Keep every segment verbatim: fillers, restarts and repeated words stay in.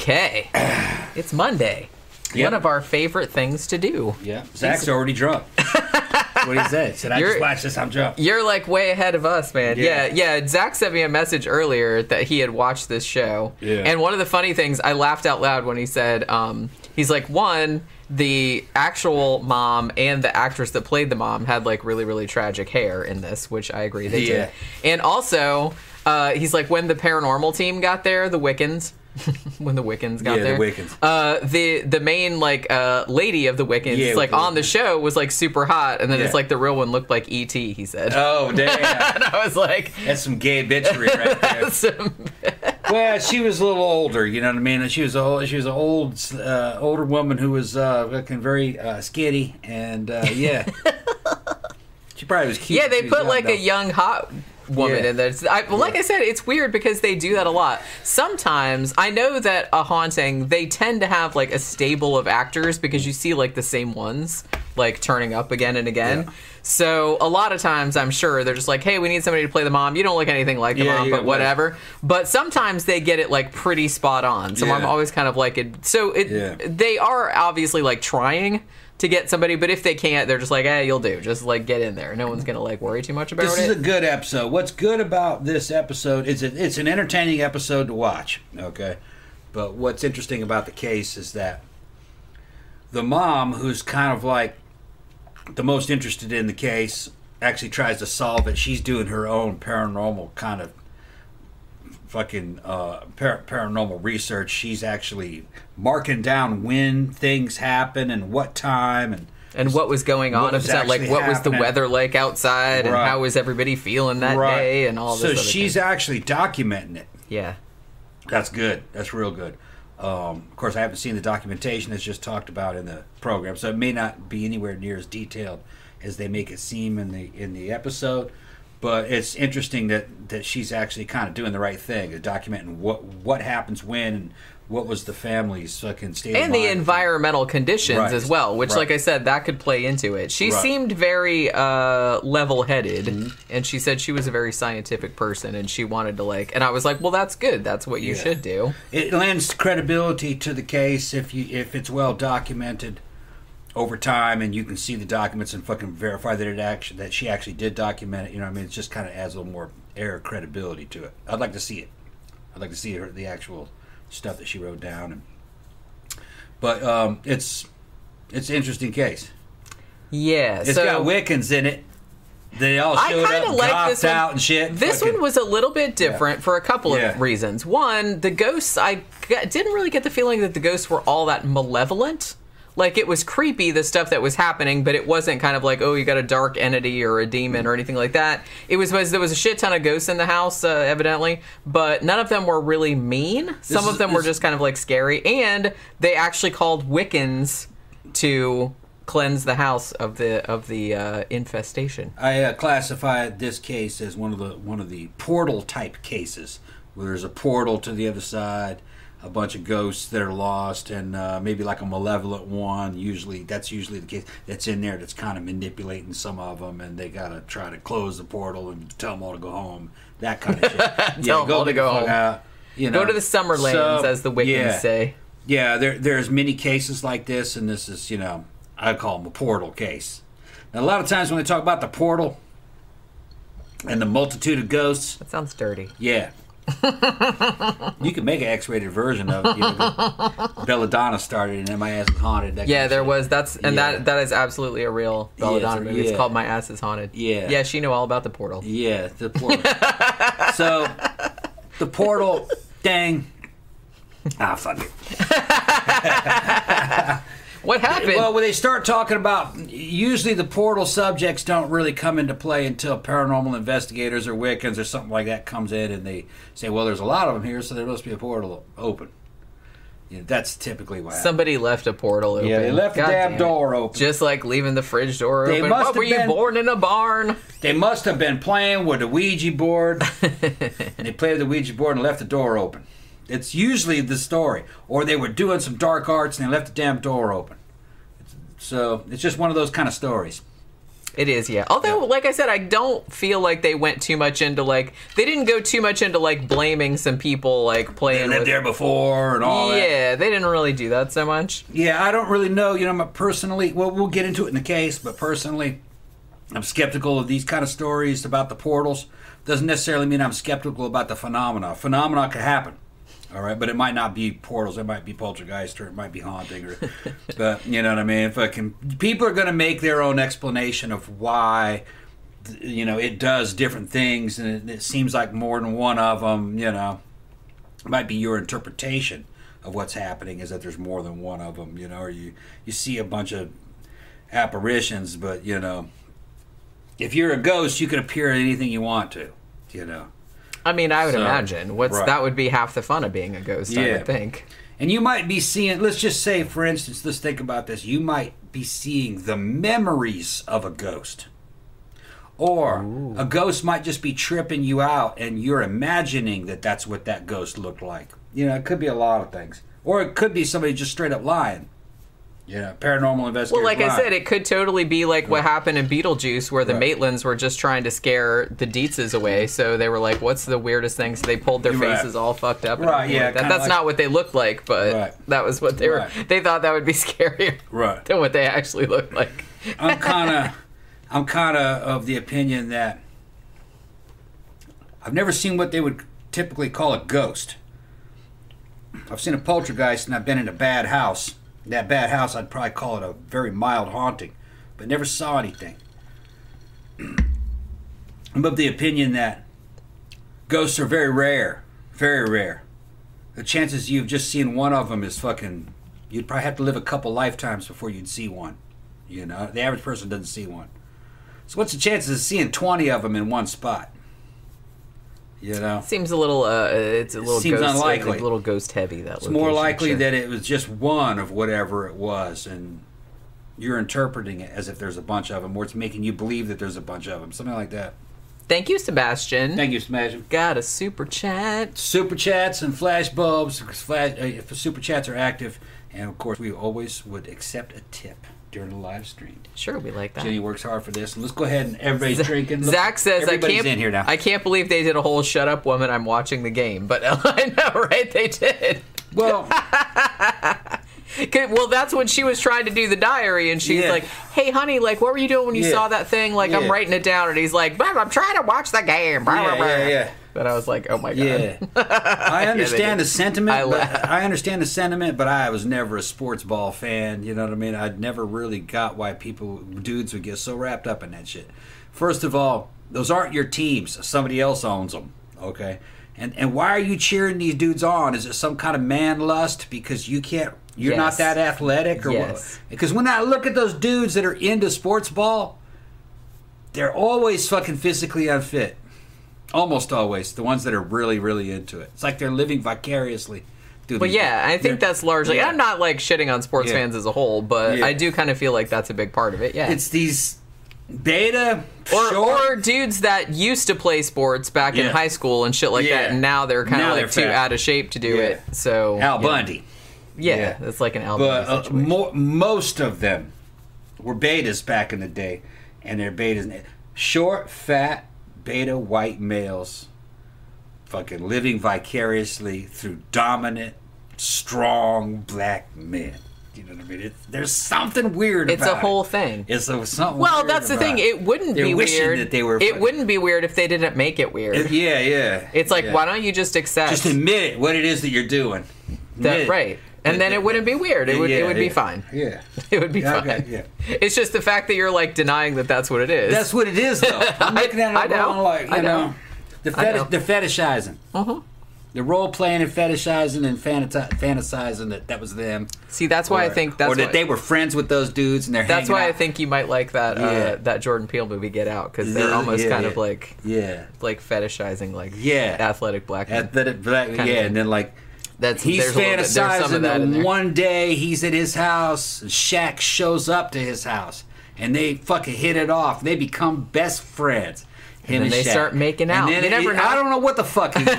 Okay. It's Monday. Yep. One of our favorite things to do. Yeah. Zach's already drunk. What he said? Said I You're- just watched this. I'm drunk. You're like way ahead of us, man. Yeah. Yeah. yeah, Zach sent me a message earlier that he had watched this show. Yeah. And one of the funny things, I laughed out loud when he said, um, he's like, one, the actual mom and the actress that played the mom had like really, really tragic hair in this, which I agree they Yeah. did. And also, uh, he's like, when the paranormal team got there, the Wiccans, when the Wiccans got Yeah, the there, Wiccans. uh, the the main like uh, lady of the Wiccans, Yeah, like the on the Wiccans. show, was like super hot, and then Yeah. it's like the real one looked like E T. He said, Oh, damn. and I was like, That's some gay bitchery right there. some- Well, she was a little older, you know what I mean? She was a she was an old uh, older woman who was uh, looking very uh, skinny, and uh, yeah, she probably was cute. yeah, they She was put young, like though. a young hot woman Yeah. in there. I, well, like Yeah. I said, it's weird because they do that a lot. Sometimes I know that a haunting, they tend to have like a stable of actors because you see like the same ones like turning up again and again. Yeah. So a lot of times I'm sure they're just like, hey, we need somebody to play the mom. You don't look anything like the Yeah, mom, you but got whatever. But sometimes they get it like pretty spot on. So Yeah. I'm always kind of like, it, so it Yeah. they are obviously like trying to get somebody, but if they can't, they're just like, hey, you'll do. Just like get in there. No one's gonna like worry too much about This it. is a good episode. What's good about this episode is it, it's an entertaining episode to watch, okay? But what's interesting about the case is that the mom, who's kind of like the most interested in the case, actually tries to solve it. She's doing her own paranormal kind of fucking uh, par- paranormal research. She's actually marking down when things happen and what time and and what was going on? What was If it's like actually what was the happening. weather like outside, and Right. how was everybody feeling that Right. day, and all this. So other she's thing. actually documenting it. yeah. That's good. That's real good. Um, of course, I haven't seen the documentation that's just talked about in the program, so it may not be anywhere near as detailed as they make it seem in the in the episode. But it's interesting that, that she's actually kind of doing the right thing, is documenting what what happens when, and what was the family's fucking state And of the mind. environmental conditions Right. as well, which, Right. like I said, that could play into it. She Right. seemed very uh, level-headed, Mm-hmm. and she said she was a very scientific person, and she wanted to like. And I was like, well, that's good. That's what you Yeah. should do. It lends credibility to the case if you if it's well documented over time, and you can see the documents and fucking verify that it actually that she actually did document it. You know what I mean? It just kind of adds a little more air of credibility to it. I'd like to see it. I'd like to see her the actual stuff that she wrote down. And but um, it's it's an interesting case. Yeah. It's so, got Wiccans in it. They all I showed kinda up, like dropped this one. out and shit. This Fucking- one was a little bit different for a couple Yeah. of reasons. One, the ghosts, I g- didn't really get the feeling that the ghosts were all that malevolent. Like, it was creepy, the stuff that was happening, but it wasn't kind of like, oh, you got a dark entity or a demon or anything like that. It was, was there was a shit ton of ghosts in the house, uh, evidently, but none of them were really mean. Some is- of them were this- just kind of like scary, and they actually called Wiccans to cleanse the house of the of the uh, infestation. I uh, classify this case as one of the one of the portal type cases, where there's a portal to the other side, a bunch of ghosts that are lost, and uh, maybe like a malevolent one. Usually, that's usually the case that's in there that's kind of manipulating some of them, and they gotta try to close the portal and tell them all to go home. That kind of shit. Tell 'em all to get go the fuck home. out, you know. Go to the summer lands, So, as the Wiccans yeah. say. Yeah, there there's many cases like this, and this is, you know, I call them a portal case. Now, a lot of times when they talk about the portal and the multitude of ghosts, That sounds dirty. yeah. You can make an X-rated version of it. You know, Belladonna started in My Ass is Haunted. That Yeah, kind of there shit. was. That's and Yeah. that that is absolutely a real Yeah, Belladonna it's a- movie. It's yeah. called My Ass Is Haunted. Yeah. Yeah, she knew all about the portal. Yeah, the portal. So, the portal thing. Ah, fuck it. What happened? Well, when they start talking about, usually the portal subjects don't really come into play until paranormal investigators or Wiccans or something like that comes in, and they say, well, there's a lot of them here, so there must be a portal open. You know, that's typically what happens. Somebody left a portal open. Yeah, they left God the damn damn it. door open. Just like leaving the fridge door They open. must What, have were you been- born in a barn? They must have been playing with the Ouija board, and they played with the Ouija board and left the door open. It's usually the story. Or they were doing some dark arts and they left the damn door open. So it's just one of those kind of stories. It is, yeah. Although, Yeah. like I said, I don't feel like they went too much into, like, they didn't go too much into, like, blaming some people, like, They playing lived with... there before and all that. Yeah, they didn't really do that so much. Yeah, I don't really know. You know, my- personally, well, we'll get into it in the case, but personally, I'm skeptical of these kind of stories about the portals. Doesn't necessarily mean I'm skeptical about the phenomena. Phenomena could happen, all right, but it might not be portals. It might be poltergeist, or it might be haunting, or, but you know what I mean. Fucking people are going to make their own explanation of why, you know, it does different things, and it, it seems like more than one of them. You know, it might be your interpretation of what's happening is that there's more than one of them. You know, or you you see a bunch of apparitions, but you know, if you're a ghost, you can appear at anything you want to. You know. I mean, I would So, imagine. What's right. That would be half the fun of being a ghost, I Yeah. would think. And you might be seeing, let's just say, for instance, let's think about this. You might be seeing the memories of a ghost. Or Ooh. a ghost might just be tripping you out and you're imagining that that's what that ghost looked like. You know, it could be a lot of things. Or it could be somebody just straight up lying. You know, paranormal investigators. Well, like I lying. said, it could totally be like what happened in Beetlejuice, where the Right. Maitlands were just trying to scare the Dietzes away. So they were like, "What's the weirdest thing?" So they pulled their Right. faces all fucked up. and Right, everything yeah, like that. kinda That's like- not what they looked like, but Right. that was what they were. Right. They thought that would be scarier Right. than what they actually looked like. I'm kind of, I'm kind of of the opinion that I've never seen what they would typically call a ghost. I've seen a poltergeist, and I've been in a bad house. That bad house, I'd probably call it a very mild haunting, but never saw anything. I'm of the opinion that ghosts are very rare, very rare. The chances you've just seen one of them is fucking. You'd probably have to live a couple lifetimes before you'd see one. You know, the average person doesn't see one. So what's the chances of seeing twenty of them in one spot? You know, Seems a little. Uh, it's a little Seems ghost, unlikely. A little ghost heavy. That it's more location, likely sure. that it was just one of whatever it was, and you're interpreting it as if there's a bunch of them, or it's making you believe that there's a bunch of them, something like that. Thank you, Sebastian. Thank you, Smashing. Got a super chat. Super chats and flash bulbs. Flash, uh, if the super chats are active, and of course we always would accept a tip during the live stream. Sure, we like that. Jenny works hard for this. Let's go ahead and everybody's drinking. Look, Zach says, "I everybody's can't. in here now. I can't believe they did a whole shut up woman. I'm watching the game." But I know, right? They did. Well, 'Kay, well, that's when she was trying to do the diary, and she's Yeah. like, "Hey, honey, like, what were you doing when you Yeah. saw that thing? Like, I'm Yeah. writing it down." And he's like, "Blah, I'm trying to watch the game." Blah, blah, yeah, blah. yeah, yeah. But I was like, "Oh my god." Yeah, I understand did. the sentiment. I I, but laugh. I understand the sentiment, but I was never a sports ball fan. You know what I mean? I'd never really got why people, dudes, would get so wrapped up in that shit. First of all, those aren't your teams. Somebody else owns them. Okay, and and why are you cheering these dudes on? Is it some kind of man lust because you can't? You're not Yes. that athletic, or Yes. what? Because when I look at those dudes that are into sports ball, they're always fucking physically unfit. Almost always. The ones that are really, really into it. It's like they're living vicariously through But these- yeah, I think they're- that's largely. yeah. I'm not like shitting on sports Yeah. fans as a whole, but Yeah. I do kind of feel like that's a big part of it. Yeah. It's these beta, or, short, or dudes that used to play sports back in Yeah. high school and shit like Yeah. that, and now they're kind of Now like they're too fat. out of shape to do Yeah. it. So Al yeah. Bundy. Yeah, Yeah. it's like an Al But Bundy uh, situation. mo- most of them were betas back in the day, and they're betas. Short, fat, beta white males fucking living vicariously through dominant, strong black men. You know what I mean? It's, there's something weird It's about a whole it. thing. It's a, something Well, weird that's the about thing. it. It wouldn't They're be wishing weird. that they were it fucking- wouldn't be weird if they didn't make it weird. Yeah, yeah. It's like, yeah. why don't you just accept Just admit it, what it is that you're doing. that? Admit it. Right, and then it wouldn't be weird. It would. Yeah, it would be yeah. fine. Yeah. It would be Yeah, fine. okay, yeah. It's just the fact that you're like denying that that's what it is. That's what it is, though. I'm looking at it I and know. going like, you I know, know. the I fetish, know. they're fetishizing. uh-huh. They're role playing and fetishizing and fanati- fantasizing that that was them. See, that's why or, I think that's or that why, they were friends with those dudes and they're That's hanging why I out. think you might like that Yeah. uh, that Jordan Peele movie Get Out, because they're Yeah, almost yeah, kind yeah. of like Yeah. like fetishizing like Yeah. athletic black men. Athletic black, yeah, Kind of thing. and then like That's he's there's a little bit- there's some of fantasizing that in that there. one day he's at his house and Shaq shows up to his house and they fucking hit it off. They become best friends. Him then and they Shaq. start making out. And then You it- never know. I don't know what the fuck he's doing.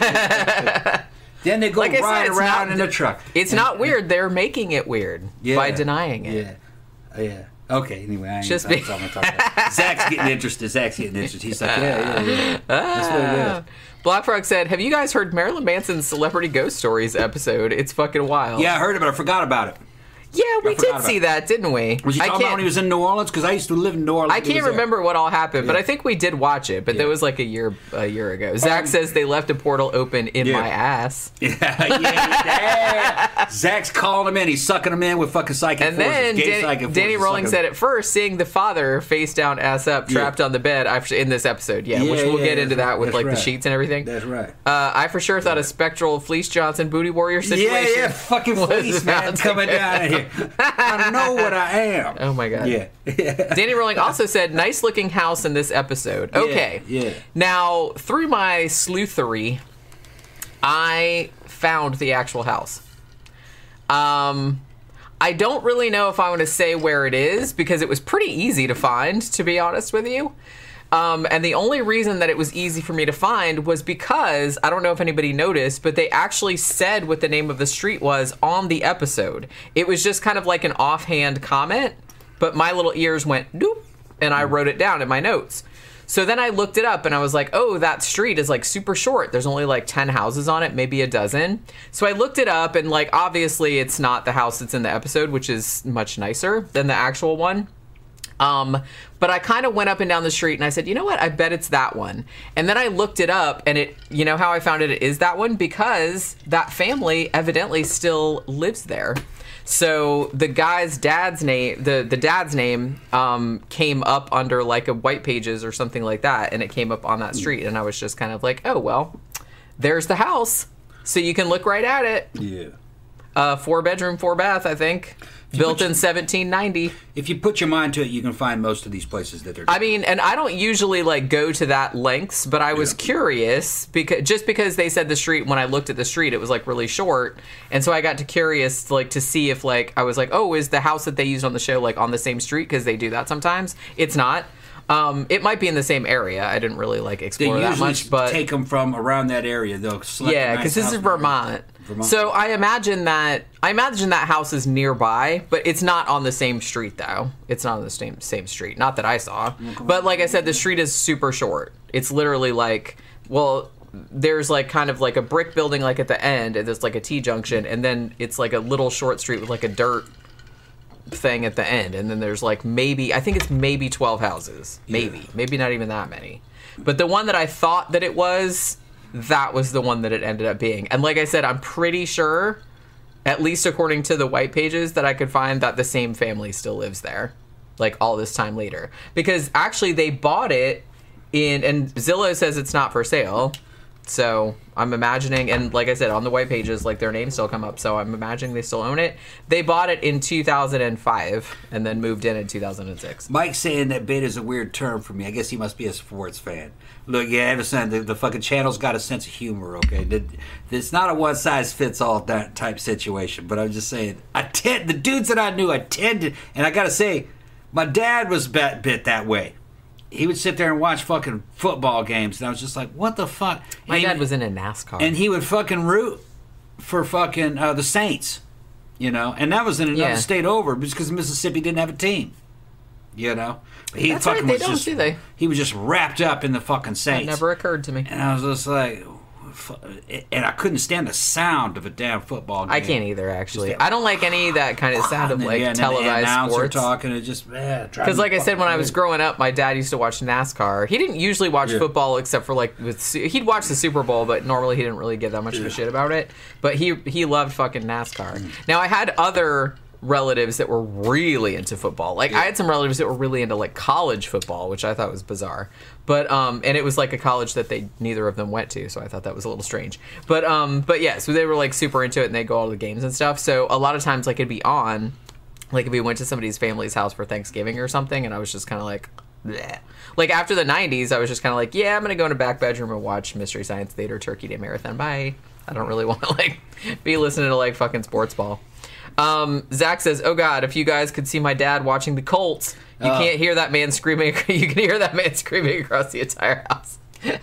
Then they go Like I said, ride it's around not- in the truck. It's not weird. They're making it weird Yeah. by denying it. Yeah, yeah. Okay, anyway, I ain't Just that's be- all I'm talking about. Zach's getting interested. Zach's getting interested. He's like, yeah, yeah, yeah. That's what it is. Black Frog said, have you guys heard Marilyn Manson's Celebrity Ghost Stories episode? It's fucking wild. Yeah, I heard about it. I forgot about it. Yeah, we I did forgot see about that, didn't we? Was he I talking about can't- when he was in New Orleans? Because I used to live in New Orleans. I when he can't was there. remember what all happened, but Yeah. I think we did watch it. But that Yeah. was like a year a year ago. Zach Um, says they left a portal open in yeah. my ass. Yeah, yeah, yeah. Zach's calling him in. He's sucking him in with fucking psychic And forces. then Gay Dan- psychic Danny forces Rolling sucking said him. at first, seeing the father face down, ass up, trapped on the bed after, in this episode. Yeah, which Yeah, we'll yeah, get into that's that right, with that's like right. the sheets and everything. That's right. Uh, I for sure thought a spectral Fleece Johnson booty warrior situation. Yeah, yeah, fucking was police about man to coming go. down here. I know what I am. Oh my god. Yeah. Danny Rolling also said, nice looking house in this episode. Okay. yeah. Now, through my sleuthery, I found the actual house. Um, I don't really know if I want to say where it is because it was pretty easy to find, to be honest with you. Um, and the only reason that it was easy for me to find was because, I don't know if anybody noticed, but they actually said what the name of the street was on the episode. It was just kind of like an offhand comment, but my little ears went doop, and I wrote it down in my notes. So then I looked it up and I was like, oh, that street is like super short. There's only like ten houses on it, maybe a dozen. So I looked it up and like, obviously it's not the house that's in the episode, which is much nicer than the actual one. Um, but I kind of went up and down the street and I said, you know what? I bet it's that one. And then I looked it up and it, you know how I found it, it is that one? Because that family evidently still lives there. So the guy's dad's name, the, the dad's name, um, came up under like a White Pages or something like that. And it came up on that street. And I was just kind of like, oh, well, there's the house. So you can look right at it. Yeah. Uh, four bedroom, four bath, I think. Built in seventeen ninety. If you put your mind to it, you can find most of these places that they're. I mean, and I don't usually like go to that lengths, but I was Yeah. curious because just because they said the street, when I looked at the street, it was like really short, and so I got to curious like to see if like I was like, oh, is the house that they used on the show like on the same street? Because they do that sometimes. It's not. Um, it might be in the same area. I didn't really like They explore usually that much, but take them from around that area. They'll select yeah, a nice because this house is in the area. Vermont. Vermont. So I imagine that I imagine that house is nearby, but it's not on the same street though. It's not on the same same street. Not that I saw. But like I said, the street is super short. It's literally like, well, there's like kind of like a brick building like at the end, and there's like a T junction, and then it's like a little short street with like a dirt thing at the end, and then there's like maybe I think it's maybe twelve houses, maybe Yeah. maybe not even that many. But the one that I thought that it was, that was the one that it ended up being. And like I said, I'm pretty sure, at least according to the White Pages that I could find, that the same family still lives there, like all this time later. Because actually they bought it in, and Zillow says it's not for sale. So I'm imagining, and like I said, on the White Pages, like their names still come up. So I'm imagining they still own it. They bought it in two thousand five and then moved in in two thousand six. Mike's saying that bit is a weird term for me. I guess he must be a sports fan. Look, yeah, understand the, the fucking channel's got a sense of humor. Okay, The- it's not a one size fits all that type situation. But I'm just saying, I tend the dudes that I knew, I tended, and I gotta say, my dad was bit, bit that way. He would sit there and watch fucking football games, and I was just like, what the fuck? My And dad he- was in a NASCAR. and he would fucking root for fucking uh, the Saints, you know, and that was in another Yeah. state over because Mississippi didn't have a team, you know. But he That's right, fucking they was don't, just, do they? He was just wrapped up in the fucking That Saints, never occurred to me. and I was just like, fu- and I couldn't stand the sound of a damn football game. I can't either, actually. Just that- I don't like any of that kind of sound of And then, like yeah, and then the televised announcer sports. talking, it just yeah. Because, like I said, when I was growing up, my dad used to watch NASCAR. He didn't usually watch Yeah. football except for like with Su- he'd watch the Super Bowl, but normally he didn't really give that much of a shit about it. But he he loved fucking NASCAR. Mm. Now I had other relatives that were really into football. Like I had some relatives that were really into like college football, which I thought was bizarre. But um, and it was like a college that they neither of them went to, so I thought that was a little strange. But um, but yeah, so they were like super into it and they go all to the games and stuff. So a lot of times like it'd be on. Like if we went to somebody's family's house for Thanksgiving or something, and I was just kind of like, bleh. Like after the nineties, I was just kind of like, yeah, I'm gonna go in a back bedroom and watch Mystery Science Theater Turkey Day Marathon. Bye. I don't really want to like be listening to like fucking sports ball. Um, Zach says, "Oh God, if you guys could see my dad watching the Colts, you Uh. can't hear that man screaming. You can hear that man screaming across the entire house."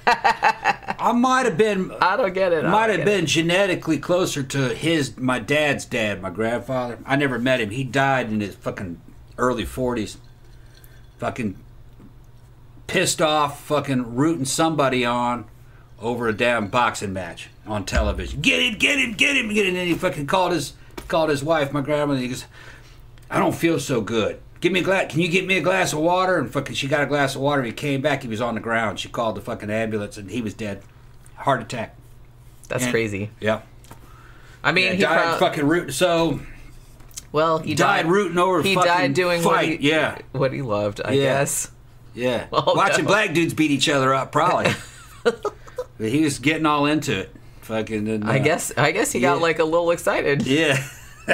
I might have been. I don't get it. I don't Might have get been it. genetically closer to his my dad's dad, my grandfather. I never met him. He died in his fucking early forties. Fucking pissed off, fucking rooting somebody on over a damn boxing match on television. Get him, get him, get him, get him. And then he fucking called his called his wife, my grandmother. He goes, I don't feel so good. Give me a glass. Can you get me a glass of water? And fucking, she got a glass of water. He came back. He was on the ground. She called the fucking ambulance, and he was dead, heart attack. That's And- crazy. Yeah. I mean, Yeah, he died prob- fucking rooting. So well, he died, died rooting over. He fucking died doing fight. what he, yeah, what he loved, I Yeah. guess. yeah. Oh, Watching no. black dudes beat each other up, probably. But he was getting all into it. Fucking. And, uh, I guess I guess he got yeah. like a little excited Yeah.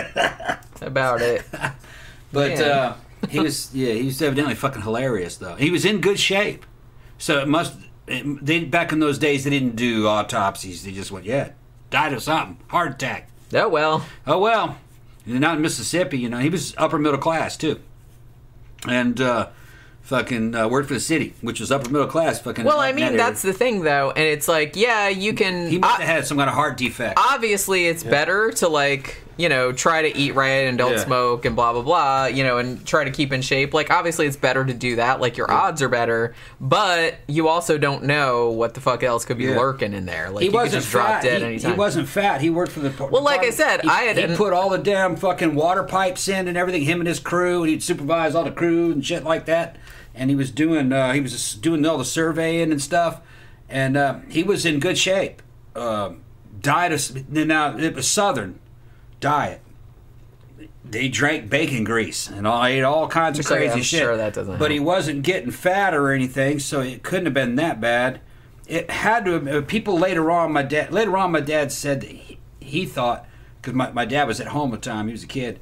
about it. But Man. uh, he was, yeah, he was evidently fucking hilarious, though. He was in good shape. So it must, it, they, back in those days, they didn't do autopsies. They just went, yeah, died of something, heart attack. Oh well. Oh, well. And out in Mississippi, you know, he was upper middle class, too. And uh, fucking uh, worked for the city, which was upper middle class. Fucking. Well, I in that mean, area. that's the thing, though, and it's like, yeah, you can. He must o- have had some kind of heart defect. obviously, it's better to like, you know, try to eat right and don't Yeah. smoke and blah blah blah, you know, and try to keep in shape. Like, obviously, it's better to do that. Like, your odds are better, but you also don't know what the fuck else could be Yeah. lurking in there. Like, He you could wasn't just drop fat. dead He, anytime. he wasn't fat. He worked for the. Well, like I said, he, I had he an- put all the damn fucking water pipes in and everything. Him and his crew, and he'd supervise all the crew and shit like that. And he was doing, uh, he was just doing all the surveying and stuff. And uh, he was in good shape. Uh, died of now it was Southern diet. They drank bacon grease and all, ate all kinds of So, yeah, crazy I'm shit. sure that doesn't but he help. wasn't getting fat or anything, so it couldn't have been that bad. It had to have, uh, people later on, my dad, later on, my dad said that he, he thought, because my, my dad was at home at the time, he was a kid.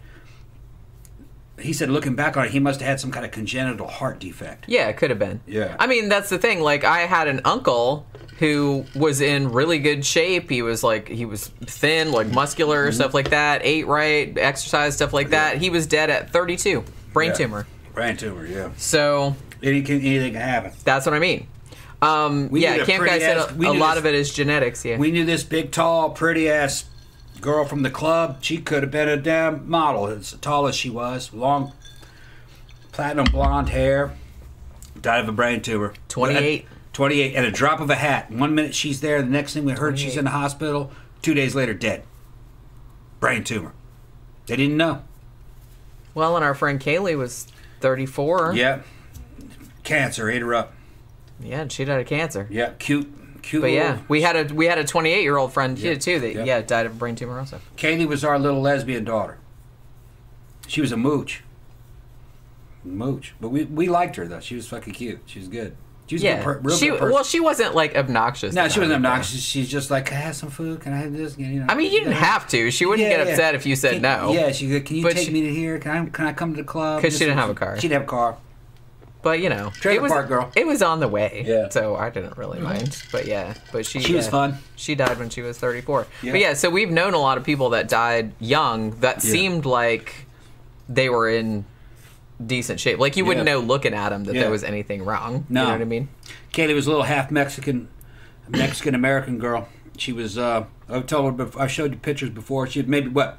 He said, looking back on it, he must have had some kind of congenital heart defect. Yeah, it could have been. Yeah. I mean, that's the thing. Like, I had an uncle who was in really good shape. He was like, he was thin, like muscular, Mm-hmm. stuff like that. Ate right, exercise, stuff like that. He was dead at thirty-two, brain Yeah. tumor. Brain tumor, yeah. So Anything, anything can happen. that's what I mean. Um, We yeah, need a Camp Guy pretty said ass- a, we a need lot a- of it is genetics. Yeah. We knew this big, tall, pretty ass girl from the club. She could have been a damn model. As tall as she was, long, platinum blonde hair, died of a brain tumor. twenty-eight. twenty-eight, and a drop of a hat. One minute she's there, the next thing we heard she's twenty-eight. in the hospital. Two days later, dead. Brain tumor. They didn't know. Well, and our friend Kaylee was thirty-four. Yeah. Cancer ate her up. Yeah, and she died of cancer. Yeah, cute, cute. But yeah, little- we had a we had a twenty-eight year old friend Yeah. too that Yeah. yeah died of a brain tumor also. Kaylee was our little lesbian daughter. She was a mooch. Mooch. But we, we liked her, though. She was fucking cute. She was good. She was a Yeah, good per- real she good person. well she wasn't like obnoxious. no, about she wasn't it, but- obnoxious. She's just like, can I have some food? Can I have this? You know, I mean, you didn't have to. She wouldn't Yeah, get yeah. upset if you said Can- no. Yeah, she said, can you But take she- me to here? Can I can I come to the club? 'Cause she Just- didn't have a car. She didn't have a car. But you know, Trailer it was park girl. it was on the way. Yeah. So I didn't really mind. But yeah, but she She was yeah, fun. She died when she was thirty-four. Yeah. But yeah, so we've known a lot of people that died young that Yeah. seemed like they were in decent shape. Like you wouldn't Yeah. know looking at them that Yeah. there was anything wrong. No. You know what I mean? Kaylee was a little half Mexican, Mexican American girl. She was. Uh, I've told her. bef- I showed you pictures before. She was maybe what,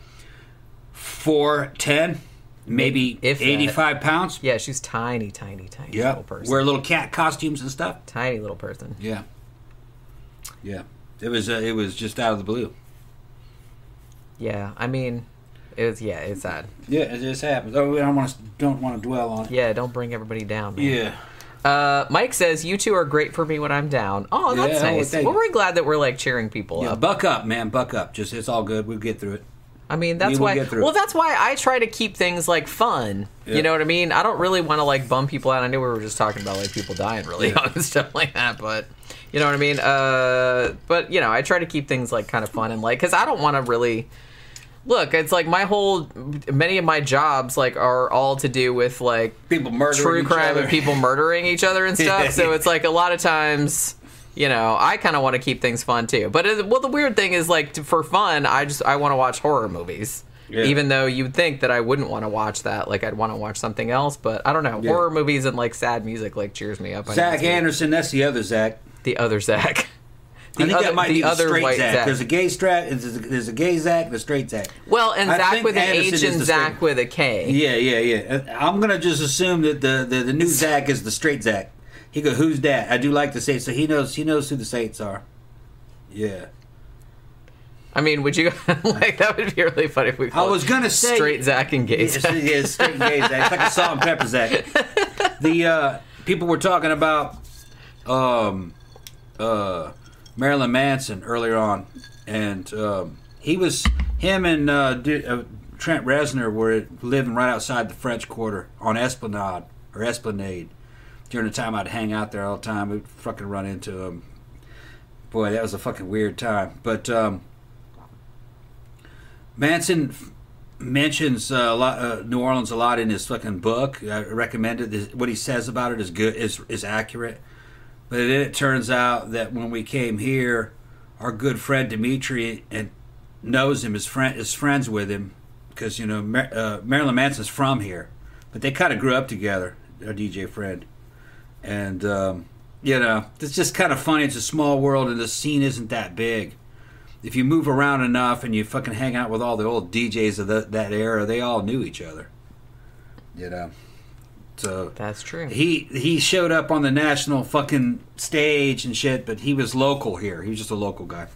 four ten, maybe If that. eighty-five pounds. Yeah, she's tiny, tiny, tiny Yeah, little person. wear little cat costumes and stuff. Tiny little person. Yeah, yeah. It was. Uh, it was just out of the blue. Yeah, I mean, it was yeah, it's sad. Yeah, it just happens. Oh, I don't want to. Don't want to dwell on it. Yeah, don't bring everybody down, man. Yeah. Uh, Mike says you two are great for me when I'm down. Oh, that's Yeah, well, nice. thank Well, you. we're glad that we're like cheering people Yeah, up. buck up, man. Buck up. Just it's all good. We'll get through it. I mean, that's We will why. get through Well, it. that's why I try to keep things like fun. Yeah. You know what I mean? I don't really want to like bum people out. I know we were just talking about like people dying really Yeah. young and stuff like that, but you know what I mean. Uh, but you know, I try to keep things like kind of fun and like because I don't want to really. Look, it's like my whole, many of my jobs like are all to do with like People murdering true each crime other. and people murdering each other and stuff. So it's like a lot of times, you know, I kind of want to keep things fun too. But it, well, the weird thing is like to, for fun, I just I want to watch horror movies. Yeah. Even though you'd think that I wouldn't want to watch that, like I'd want to watch something else. But I don't know, Yeah. horror movies and like sad music like cheers me up. I know Zach it's weird. Anderson. That's the other Zach. The other Zach. The I think other, that might the be the other straight white Zach. Zach. There's a gay Zach. There's a, there's a gay Zach and a straight Zach. Well, and I Zach think with an Anderson H is and the Zach straight- with a K. Yeah, yeah, yeah. I'm gonna just assume that the, the, the new Zach is the straight Zach. He go, who's that? I do like to say so. He knows he knows who the Saints are. Yeah. I mean, would you like that? Would be really funny if we. I called was gonna say straight Zach and gay Yeah, Zach. yeah, straight and gay Zach. It's like a salt and pepper Zach. The uh, people were talking about um, uh, Marilyn Manson earlier on, and um, he was him and uh, D- uh, Trent Reznor were living right outside the French Quarter on Esplanade or Esplanade. During the time I'd hang out there all the time, we'd fucking run into him. Boy, that was a fucking weird time. But um, Manson f- mentions uh, a lot, uh, New Orleans a lot in his fucking book. I recommend it. This- What he says about it is good, is is accurate. But then it turns out that when we came here, our good friend Dimitri and knows him, is friend is friends with him, because you know Mar- uh, Marilyn Manson's from here, but they kind of grew up together. Our D J friend, and um, you know it's just kind of funny. It's a small world, and the scene isn't that big. If you move around enough and you fucking hang out with all the old D Js of the, that era, they all knew each other. You know, so That's true. he he showed up on the national fucking stage and shit, but he was local here. He was just a local guy.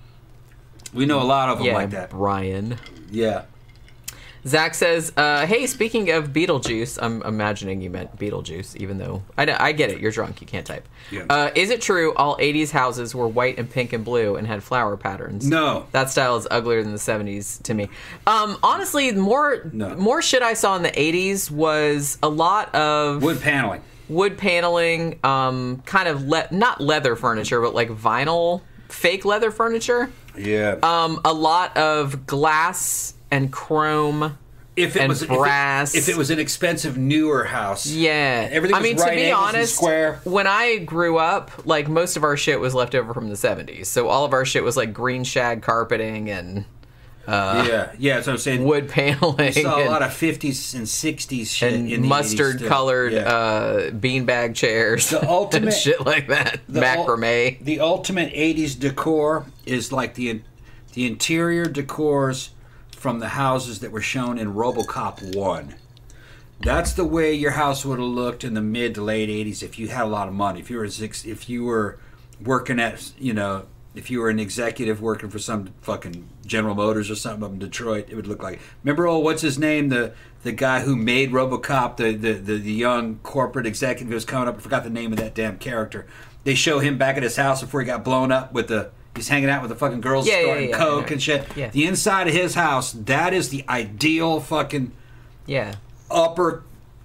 We know a lot of them yeah, like that. Brian. Yeah. Zach says, uh, hey, speaking of Beetlejuice, I'm imagining you meant Beetlejuice, even though I, I get it. You're drunk. You can't type. Yeah. Uh, is it true all eighties houses were white and pink and blue and had flower patterns? No. That style is uglier than the seventies to me. Um, honestly, more No. more shit I saw in the eighties was a lot of Wood paneling. wood paneling, um, kind of le- not leather furniture, but like vinyl, fake leather furniture. Yeah. Um, a lot of glass and chrome. if it and was brass. If it, if it was an expensive newer house. Yeah. Everything I was mean, right to be angles and honest, square. when I grew up, like, most of our shit was left over from the seventies. So all of our shit was, like, green shag carpeting and uh, yeah, yeah, that's what I'm saying. wood paneling. You saw and, a lot of fifties and sixties shit and in the mustard-colored eighties still. Yeah. uh, beanbag chairs. The ultimate- and shit like that. The ul- Macrame. the ultimate eighties decor is like the the interior decors from the houses that were shown in RoboCop one. That's the way your house would have looked in the mid to late eighties if you had a lot of money. If you were six, if you were working at, you know, if you were an executive working for some fucking General Motors or something up in Detroit, it would look like. Remember, oh, what's his name? The the guy who made RoboCop, the the the, the young corporate executive who was coming up. I forgot the name of that damn character. They show him back at his house before he got blown up with the. He's hanging out with the fucking girls Yeah, yeah, snorting yeah, coke yeah. and shit. Yeah. The inside of his house, that is the ideal fucking Yeah. upper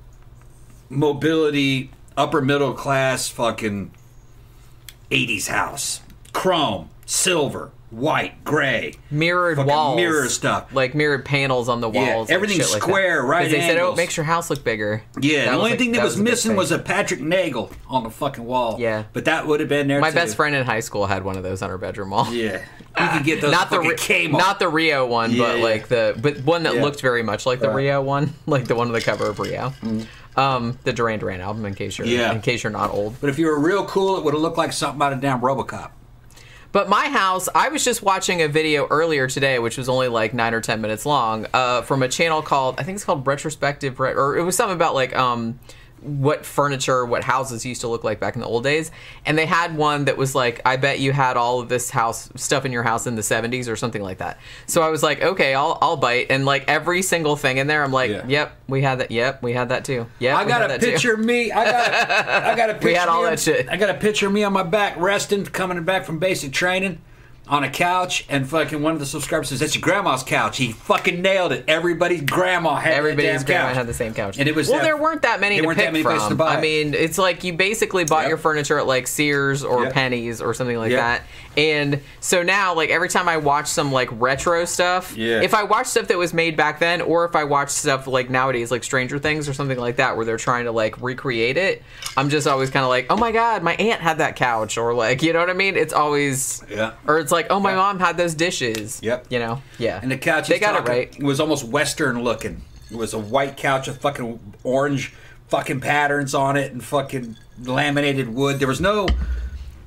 mobility, upper middle class fucking eighties house. Chrome, silver, white, gray. Mirrored Fucking walls. mirror stuff. Like mirrored panels on the Yeah, walls. and everything's shit like square, that. right 'Cause they said, oh, angles. it makes your house look bigger. Yeah, That the was only like- thing that, was, a big missing thing. was a Patrick Nagel on the fucking wall. Yeah. But that would have been there My too. best friend in high school had one of those on her bedroom wall. Yeah. You could get those not the fucking Ri- Kmart. not the Rio one, Yeah, but yeah. like the but one that Yeah. looked very much like the Right. Rio one, like the one on the cover of Rio, um, the Duran Duran album. In case you're Yeah. in case you're not old. But if you were real cool, it would have looked like something out of damn RoboCop. But my house, I was just watching a video earlier today, which was only like nine or ten minutes long, uh, from a channel called I think it's called Retrospective, Re- or it was something about like um. what furniture, what houses used to look like back in the old days. And they had one that was like, I bet you had all of this house stuff in your house in the seventies or something like that. So I was like, okay, I'll I'll bite. And like every single thing in there, I'm like, Yeah. yep, we had that. Yep, we had that too. Yep, I we got had a that too. picture of me. I got a, I got a picture. We had all me that on- shit. I got a picture of me on my back, resting, coming back from basic training, on a couch, and fucking one of the subscribers says, "That's your grandma's couch." He fucking nailed it. Everybody's grandma had that Everybody's damn grandma couch. had the same couch. And it was well, that- there weren't that many there to weren't pick that many from. places to buy I it. mean, it's like you basically bought Yep. your furniture at like Sears or Yep. Penny's or something like Yep. that. And so now, like every time I watch some like retro stuff, Yeah. if I watch stuff that was made back then, or if I watch stuff like nowadays, like Stranger Things or something like that, where they're trying to like recreate it, I'm just always kind of like, oh my god, my aunt had that couch, or like, you know what I mean? It's always, Yeah. or it's like, oh my Yeah. mom had those dishes. Yep. You know, yeah. And the couch, they he's got talking, it right. was almost Western looking. It was a white couch with fucking orange fucking patterns on it and fucking laminated wood. There was no.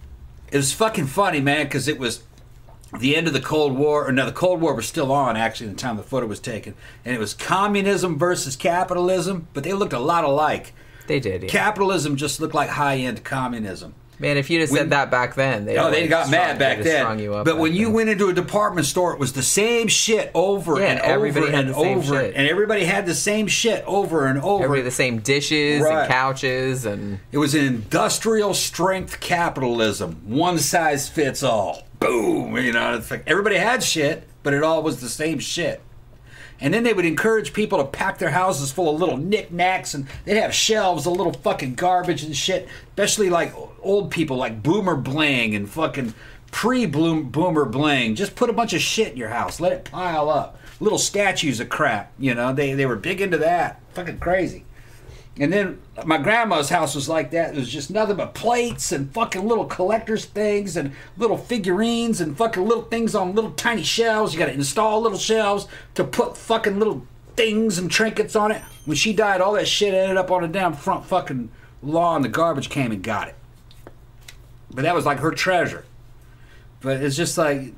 it was fucking funny, man, because it was the end of the Cold War. Or no, the Cold War was still on, actually, at the time the photo was taken. And it was communism versus capitalism, but they looked a lot alike. They did, yeah. Capitalism just looked like high-end communism. Man, if you'd have said When- that back then, they Oh, they got mad back then. You up but back when you then. went into a department store, it was the same shit over Yeah, and everybody over had and the same over, shit. and everybody had the same shit over and over. Everybody the same dishes Right. and couches and It was an industrial strength capitalism, one size fits all. Boom, you know, it's like everybody had shit, but it all was the same shit. And then they would encourage people to pack their houses full of little knickknacks, and they'd have shelves of little fucking garbage and shit, especially like old people like Boomer Bling and fucking pre-Boomer Bling. Just put a bunch of shit in your house, let it pile up. Little statues of crap, you know, they, they were big into that. Fucking crazy. And then my grandma's house was like that. It was just nothing but plates and fucking little collector's things and little figurines and fucking little things on little tiny shelves. You got to install little shelves to put fucking little things and trinkets on it. When she died, all that shit ended up on a damn front fucking lawn. The garbage came and got it. But that was like her treasure. But it's just like,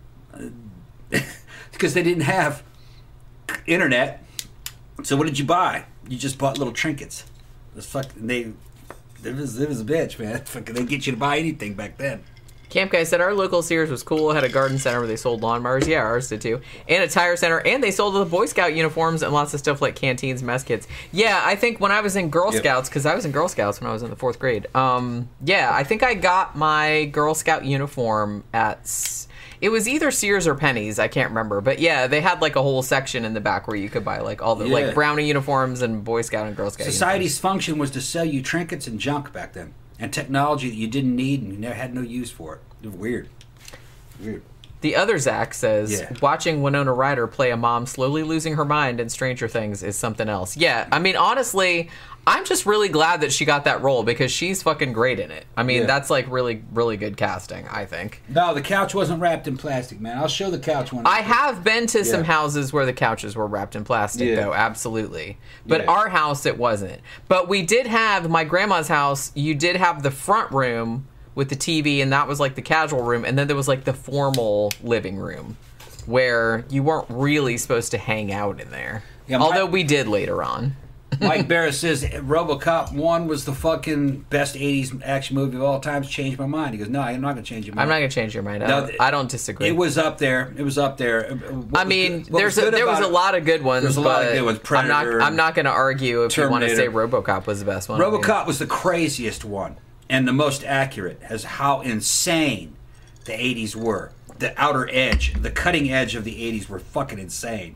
because they didn't have internet. So what did you buy? You just bought little trinkets. It's fucking they. It was it was a bitch, man. Fucking they get you to buy anything back then. Camp Guy said our local Sears was cool. Had a garden center where they sold lawnmowers. Yeah, ours did too. And a tire center. And they sold the Boy Scout uniforms and lots of stuff like canteens, mess kits. Yeah, I think when I was in Girl Yep. Scouts, because I was in Girl Scouts when I was in the fourth grade. Um, yeah, I think I got my Girl Scout uniform at. S- It was either Sears or Penny's. I can't remember, but yeah, they had like a whole section in the back where you could buy like all the Yeah. like Brownie uniforms and Boy Scout and Girl Scout. Society's function was to sell you trinkets and junk back then, and technology that you didn't need and you never had no use for it. It was weird. Weird. The other Zach says, Yeah. watching Winona Ryder play a mom slowly losing her mind in Stranger Things is something else. Yeah, I mean, honestly, I'm just really glad that she got that role because she's fucking great in it. I mean, Yeah. that's like really, really good casting, I think. No, the couch wasn't wrapped in plastic, man. I'll show the couch one. I have been to some Yeah. houses where the couches were wrapped in plastic, Yeah. though, absolutely. But Yeah. our house, it wasn't. But we did have, my grandma's house, you did have the front room with the T V, and that was like the casual room, and then there was like the formal living room where you weren't really supposed to hang out in there. Yeah, my- Although we did later on. Mike Barrett says RoboCop one was the fucking best eighties action movie of all time. Changed my mind. He goes, no, I'm not going to change your mind. I'm not going to change your mind. I No, don't, th- I don't disagree. It was up there. It was up there. What I was mean, good- what there's was a, good there was about a it- lot of good ones. There's a lot of but good ones. I'm not. Predator, I'm not going to argue if you want to say Terminator. RoboCop was the best one. I mean, RoboCop was the craziest one and the most accurate as how insane the eighties were. The outer edge, the cutting edge of the eighties were fucking insane.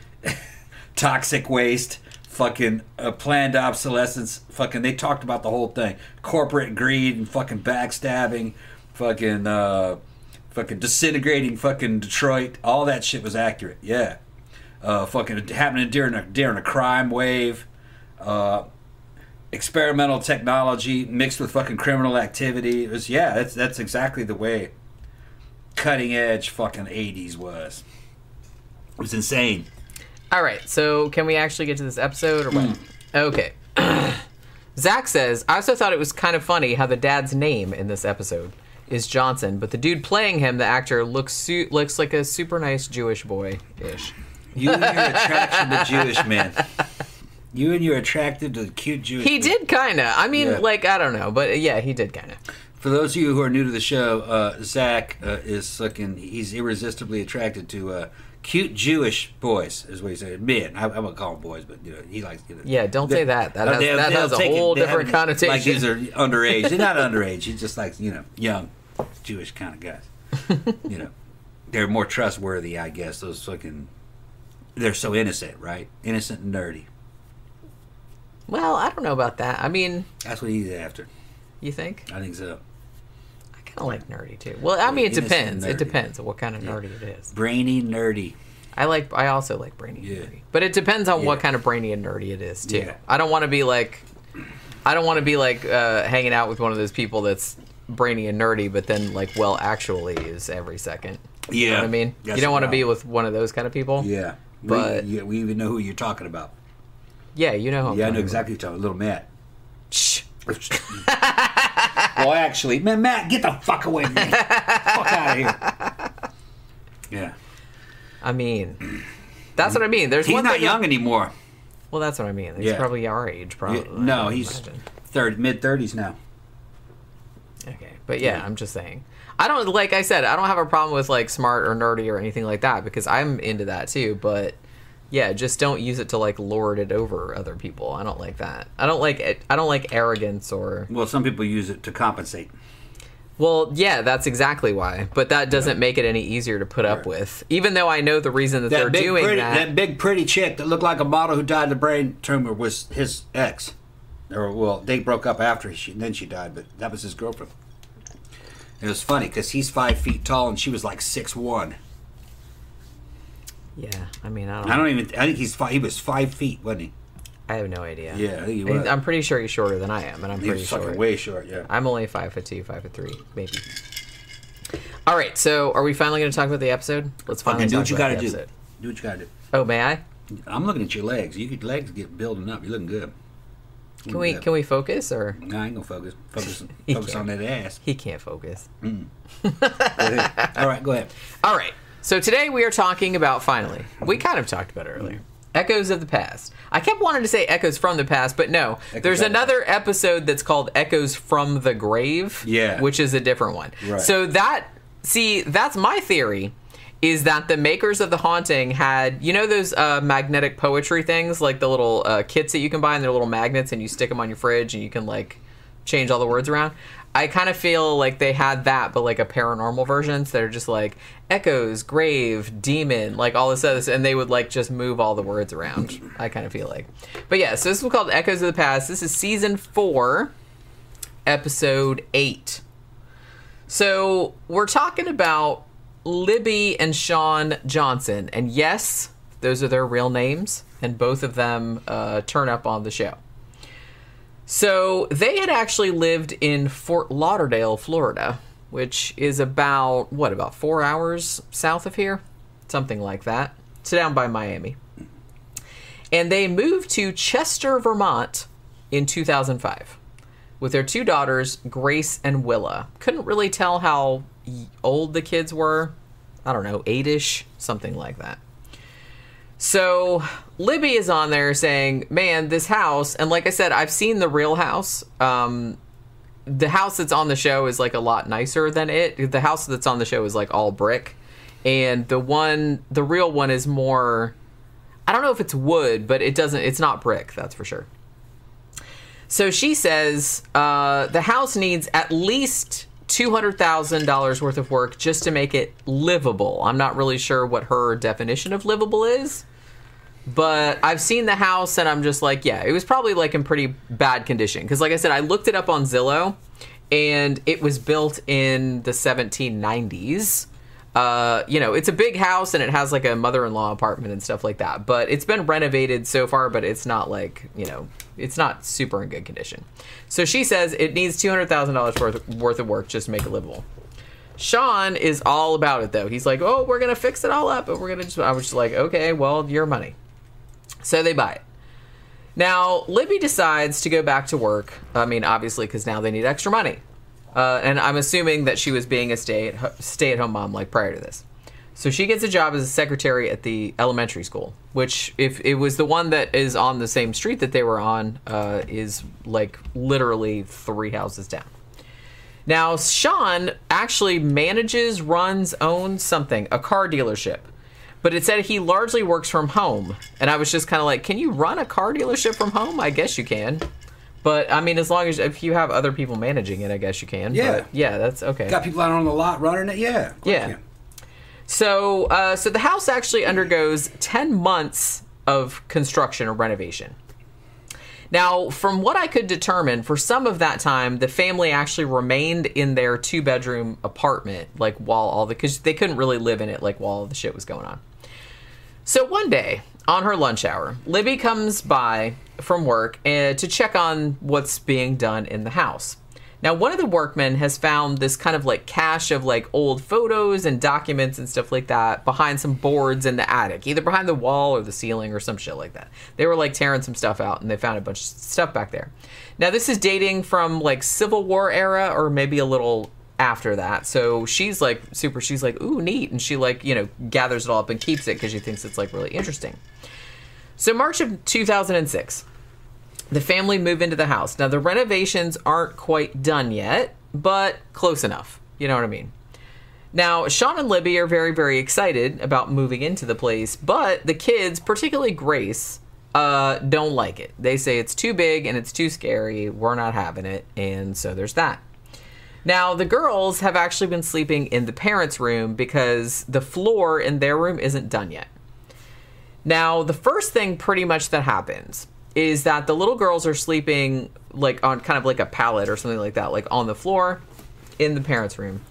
Toxic waste, fucking uh, planned obsolescence, fucking they talked about the whole thing. Corporate greed and fucking backstabbing, fucking uh, fucking disintegrating fucking Detroit. All that shit was accurate. Yeah. Uh, fucking happening during a during a crime wave. Uh, experimental technology mixed with fucking criminal activity. It was yeah, that's that's exactly the way cutting edge fucking eighties was. It was insane. All right, so can we actually get to this episode or what? Mm. Okay. Zach says, I also thought it was kind of funny how the dad's name in this episode is Johnson, but the dude playing him, the actor, looks su- looks like a super nice Jewish boy-ish. You and your attraction to Jewish men. You and your attracted to cute Jewish He men. did kind of. I mean, Yeah. like, I don't know, but yeah, he did kind of. For those of you who are new to the show, uh, Zach uh, is fucking, he's irresistibly attracted to uh, cute Jewish boys, is what he said. Men. I, I won't call them boys, but you know, he likes. You know, Yeah, don't say that. That Uh, has, they'll- that they'll has a take it- whole they different have- connotation. Like these are underage. They're not underage. He just likes, you know, young Jewish kind of guys. You know, they're more trustworthy, I guess. Those fucking, they're so innocent, right? Innocent and nerdy. Well, I don't know about that. I mean, That's what he's after. you think? I think so. I kind of like nerdy too. Well, I mean, it innocent depends. and It nerdy. depends on what kind of nerdy it is. Brainy, nerdy. I like. I also like brainy Yeah. and nerdy, but it depends on what Yeah. kind of brainy and nerdy it is too. Yeah. I don't want to be like. I don't want to be like uh, hanging out with one of those people that's brainy and nerdy, but then like well actually is every second. You know Yeah. what I mean? That's you don't want to the be problem. with one of those kind of people. Yeah. But- we, yeah, we even know who you're talking about. Yeah, you know. Who I'm Yeah, I talking know about. exactly who you're talking about. Little Matt. Shh. Well, actually, man, Matt, get the fuck away from me. Fuck out of here. Yeah. I mean, that's what I mean. There's He's one not thing young that, anymore. Well, that's what I mean. He's Yeah. probably our age, probably. Yeah, no, I would he's imagine. third, mid thirties now. Okay, but yeah, I'm just saying. I don't, like I said, I don't have a problem with like smart or nerdy or anything like that because I'm into that too. But yeah, just don't use it to like lord it over other people. I don't like that. I don't like it. I don't like arrogance or. Well, some people use it to compensate. Well, yeah, that's exactly why. But that doesn't make it any easier to put up with. Even though I know the reason that, That they're big doing pretty, that. that big pretty chick that looked like a model who died of the brain tumor was his ex. Or well, they broke up after she, then she died, but that was his girlfriend. It was funny because he's five feet tall and she was like six one. Yeah, I mean, I don't. I don't even. I think he's five, he was five feet, wasn't he? I have no idea. Yeah, I think he I mean, was. I'm pretty sure he's shorter than I am, and I'm He pretty was short. fucking way short. Yeah. I'm only five foot two, five foot three, maybe. All right, so are we finally going to talk about the episode? Let's finally Fucking do talk what you about gotta the do. episode. Do what you gotta do. Oh, may I? I'm looking at your legs. You your legs get building up. You're looking good. Can we can we focus or? No, I ain't gonna focus. Focus, He focus on can't. that ass. He can't focus. Go ahead. All right, go ahead. All right. So today we are talking about, finally, we kind of talked about it earlier, Echoes of the Past. I kept wanting to say Echoes from the Past, but no. Echoes There's of the another episode that's called Echoes from the Grave, Yeah. which is a different one. Right. So that, see, that's my theory, is that the makers of The Haunting had, you know those uh, magnetic poetry things, like the little uh, kits that you can buy, and they're little magnets, and you stick them on your fridge, and you can, like, change all the words around? I kind of feel like they had that, but like a paranormal versions that are just like echoes, grave, demon, like all this other, and they would like just move all the words around. I kind of feel like, but yeah. So this was called Echoes of the Past. This is season four, episode eight. So we're talking about Libby and Sean Johnson, and yes, those are their real names, and both of them uh, turn up on the show. So they had actually lived in Fort Lauderdale, Florida, which is about, what, about four hours south of here? Something like that. It's down by Miami. And they moved to Chester, Vermont in two thousand five with their two daughters, Grace and Willa. Couldn't really tell how old the kids were. I don't know, eight-ish, something like that. So Libby is on there saying, man, this house, and like I said, I've seen the real house. Um, the house that's on the show is like a lot nicer than it. The house that's on the show is like all brick. And the one, the real one is more, I don't know if it's wood, but it doesn't, it's not brick, that's for sure. So she says uh, the house needs at least two hundred thousand dollars worth of work just to make it livable. I'm not really sure what her definition of livable is. But I've seen the house, and I'm just like, yeah, it was probably, like, in pretty bad condition. Because, like I said, I looked it up on Zillow, and it was built in the seventeen nineties. Uh, you know, it's a big house, and it has, like, a mother-in-law apartment and stuff like that. But it's been renovated so far, but it's not, like, you know, it's not super in good condition. So she says it needs two hundred thousand dollars worth, worth of work just to make it livable. Sean is all about it, though. He's like, oh, we're going to fix it all up, but we're going to just... I was just like, okay, well, your money. So they buy it. Now, Libby decides to go back to work. I mean, obviously, because now they need extra money. Uh, and I'm assuming that she was being a stay at, stay-at-home mom, like, prior to this. So she gets a job as a secretary at the elementary school, which, if it was the one that is on the same street that they were on, uh, is, like, literally three houses down. Now, Sean actually manages, runs, owns something, a car dealership. But it said he largely works from home. And I was just kind of like, can you run a car dealership from home? I guess you can. But, I mean, as long as, if you have other people managing it, I guess you can. Yeah. But yeah, that's okay. Got people out on the lot running it? Yeah. of course Yeah. you can. So, uh, so the house actually undergoes ten months of construction or renovation. Now, from what I could determine, for some of that time, the family actually remained in their two-bedroom apartment, like, while all the, because they couldn't really live in it, like, while all the shit was going on. So one day, on her lunch hour, Libby comes by from work uh, to check on what's being done in the house. Now, one of the workmen has found this kind of like cache of like old photos and documents and stuff like that behind some boards in the attic, either behind the wall or the ceiling or some shit like that. They were like tearing some stuff out and they found a bunch of stuff back there. Now, this is dating from like Civil War era or maybe a little after that. So she's like super, she's like, ooh, neat. And she like, you know, gathers it all up and keeps it because she thinks it's like really interesting. So March of two thousand six. The family move into the house. Now, the renovations aren't quite done yet, but close enough. You know what I mean? Now, Sean and Libby are very, very excited about moving into the place, but the kids, particularly Grace, uh, don't like it. They say it's too big and it's too scary. We're not having it, and so there's that. Now, the girls have actually been sleeping in the parents' room because the floor in their room isn't done yet. Now, the first thing pretty much that happens is that the little girls are sleeping like on kind of like a pallet or something like that, like on the floor in the parents' room.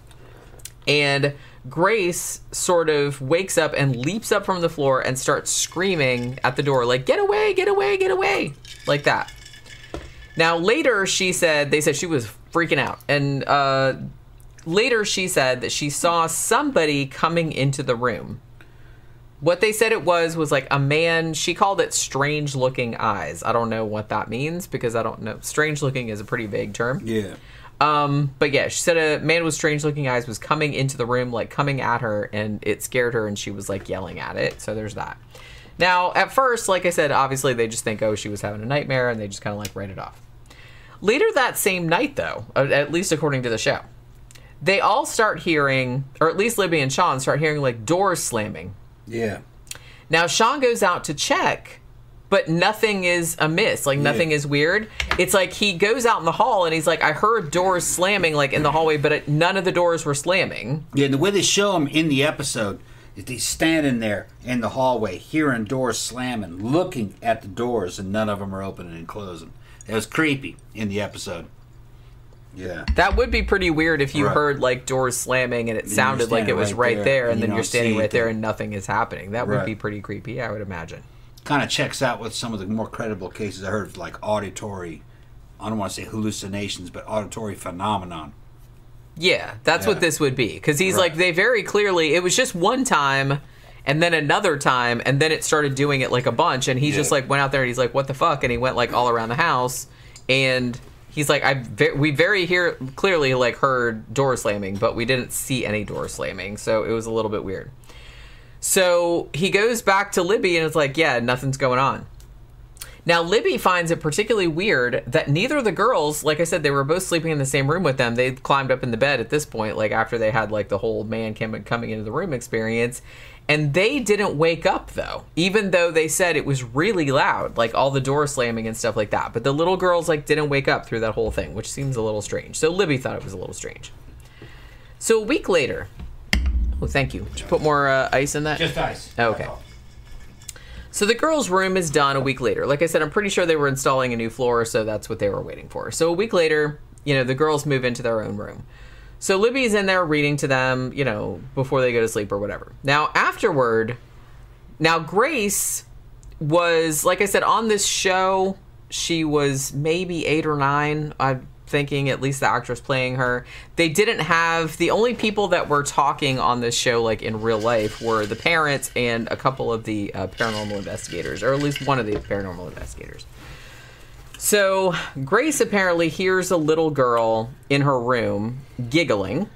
And Grace sort of wakes up and leaps up from the floor and starts screaming at the door, like, get away, get away, get away, like that. Now, later she said, they said she was freaking out. And uh, later she said that she saw somebody coming into the room. What they said it was, was like a man, she called it strange looking eyes. I don't know what that means because I don't know. Strange looking is a pretty vague term. Yeah. Um, but yeah, she said a man with strange looking eyes was coming into the room, like coming at her, and it scared her and she was like yelling at it. So there's that. Now, at first, like I said, obviously they just think, oh, she was having a nightmare and they just kind of like write it off. Later that same night, though, at least according to the show, they all start hearing, or at least Libby and Sean start hearing like doors slamming. Yeah. Now, Sean goes out to check, but nothing is amiss. Like, nothing yeah. is weird. It's like he goes out in the hall, and he's like, I heard doors slamming, like, in the hallway, but it, none of the doors were slamming. Yeah, the way they show him in the episode is he's standing there in the hallway, hearing doors slamming, looking at the doors, and none of them are opening and closing. It was creepy in the episode. Yeah. That would be pretty weird if you right. heard, like, doors slamming and it sounded like it was right, right there, there and, and then you're standing right there and nothing is happening. That right. would be pretty creepy, I would imagine. Kind of checks out with some of the more credible cases I heard, like auditory, I don't want to say hallucinations, but auditory phenomenon. Yeah, that's yeah. what this would be. Because he's right. like, they very clearly, it was just one time and then another time and then it started doing it like a bunch and he yeah. just like went out there and he's like, what the fuck? And he went like all around the house and he's like, I we very hear clearly like heard door slamming, but we didn't see any door slamming, so it was a little bit weird. So he goes back to Libby and it's like, yeah, nothing's going on. Now Libby finds it particularly weird that neither of the girls, like I said, they were both sleeping in the same room with them. They climbed up in the bed at this point, like after they had like the whole man coming into the room experience. And they didn't wake up, though, even though they said it was really loud, like all the door slamming and stuff like that. But the little girls, like, didn't wake up through that whole thing, which seems a little strange. So Libby thought it was a little strange. So a week later... Oh, thank you. Did you put more uh, ice in that? Just ice. Oh, okay. So the girls' room is done a week later. Like I said, I'm pretty sure they were installing a new floor, so that's what they were waiting for. So a week later, you know, the girls move into their own room. So Libby's in there reading to them, you know, before they go to sleep or whatever. Now, afterward, now Grace was, like I said, on this show, she was maybe eight or nine, I'm thinking, at least the actress playing her. They didn't have, the only people that were talking on this show, like in real life, were the parents and a couple of the uh, paranormal investigators, or at least one of the paranormal investigators. So Grace apparently hears a little girl in her room giggling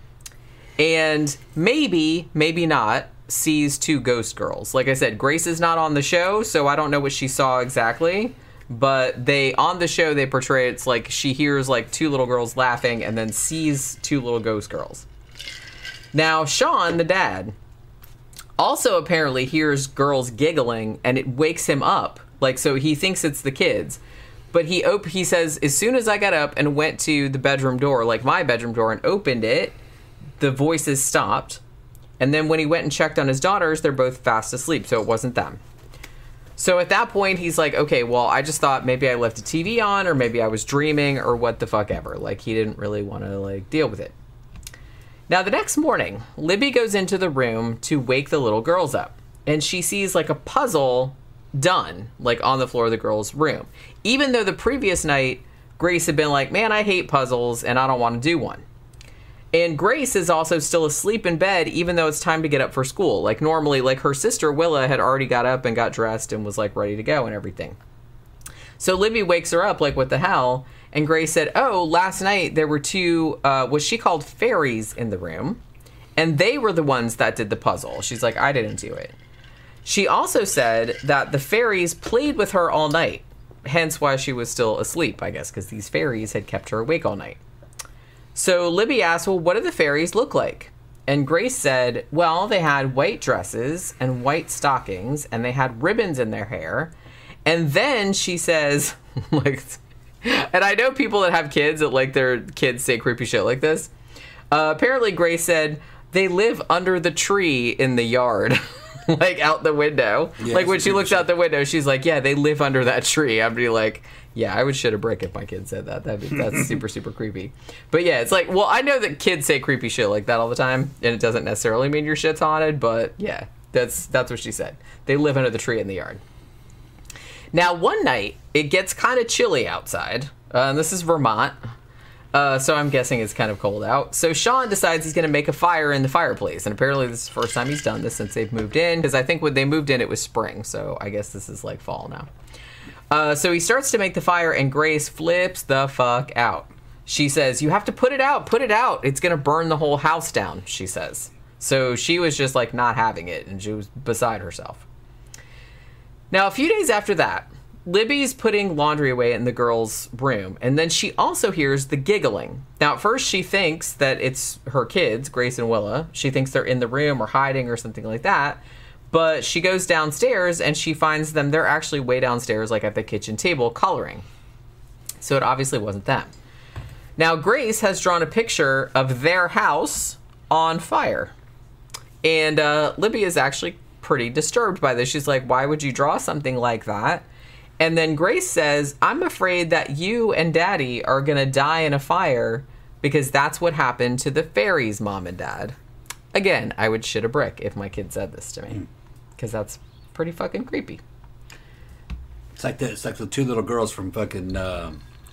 and maybe, maybe not, sees two ghost girls. Like I said, Grace is not on the show, so I don't know what she saw exactly, but they, on the show, they portray it's like she hears like two little girls laughing and then sees two little ghost girls. Now, Sean, the dad, also apparently hears girls giggling and it wakes him up. Like, so he thinks it's the kids. But he op- he says, as soon as I got up and went to the bedroom door, like my bedroom door, and opened it, the voices stopped. And then when he went and checked on his daughters, they're both fast asleep, so it wasn't them. So at that point, he's like, okay, well, I just thought maybe I left the T V on, or maybe I was dreaming, or what the fuck ever. Like, he didn't really want to, like, deal with it. Now, the next morning, Libby goes into the room to wake the little girls up. And she sees, like, a puzzle done, like, on the floor of the girls' room. Even though the previous night, Grace had been like, man, I hate puzzles and I don't want to do one. And Grace is also still asleep in bed, even though it's time to get up for school. Like normally, like her sister Willa had already got up and got dressed and was like ready to go and everything. So Libby wakes her up like, what the hell? And Grace said, oh, last night there were two, uh, what she called fairies in the room. And they were the ones that did the puzzle. She's like, I didn't do it. She also said that the fairies played with her all night. Hence why she was still asleep, I guess, because these fairies had kept her awake all night. So Libby asked, well, what do the fairies look like? And Grace said, well, they had white dresses and white stockings, and they had ribbons in their hair. And then she says, like, and I know people that have kids that like their kids say creepy shit like this. Uh, apparently Grace said, they live under the tree in the yard. Like out the window. Yeah, like when she looks shit. out the window, she's like, yeah, they live under that tree. I'd be like, yeah, I would shit a brick if my kid said that. That'd be, that's super, super creepy. But yeah, it's like, well, I know that kids say creepy shit like that all the time, and it doesn't necessarily mean your shit's haunted, but yeah, that's that's what she said. They live under the tree in the yard. Now, one night, it gets kind of chilly outside, uh, and this is Vermont. Uh, so I'm guessing it's kind of cold out. So Sean decides he's going to make a fire in the fireplace. And apparently this is the first time he's done this since they've moved in. Because I think when they moved in, it was spring. So I guess this is like fall now. Uh, so he starts to make the fire and Grace flips the fuck out. She says, you have to put it out, put it out. It's going to burn the whole house down, she says. So she was just like not having it. And she was beside herself. Now, a few days after that, Libby's putting laundry away in the girls' room, and then she also hears the giggling. Now, at first, she thinks that it's her kids, Grace and Willa. She thinks they're in the room or hiding or something like that. But she goes downstairs, and she finds them. They're actually way downstairs, like at the kitchen table, coloring. So it obviously wasn't them. Now, Grace has drawn a picture of their house on fire. And uh, Libby is actually pretty disturbed by this. She's like, why would you draw something like that? And then Grace says, I'm afraid that you and Daddy are going to die in a fire because that's what happened to the fairies, Mom and Dad. Again, I would shit a brick if my kid said this to me because that's pretty fucking creepy. It's like the, it's like the two little girls from fucking uh,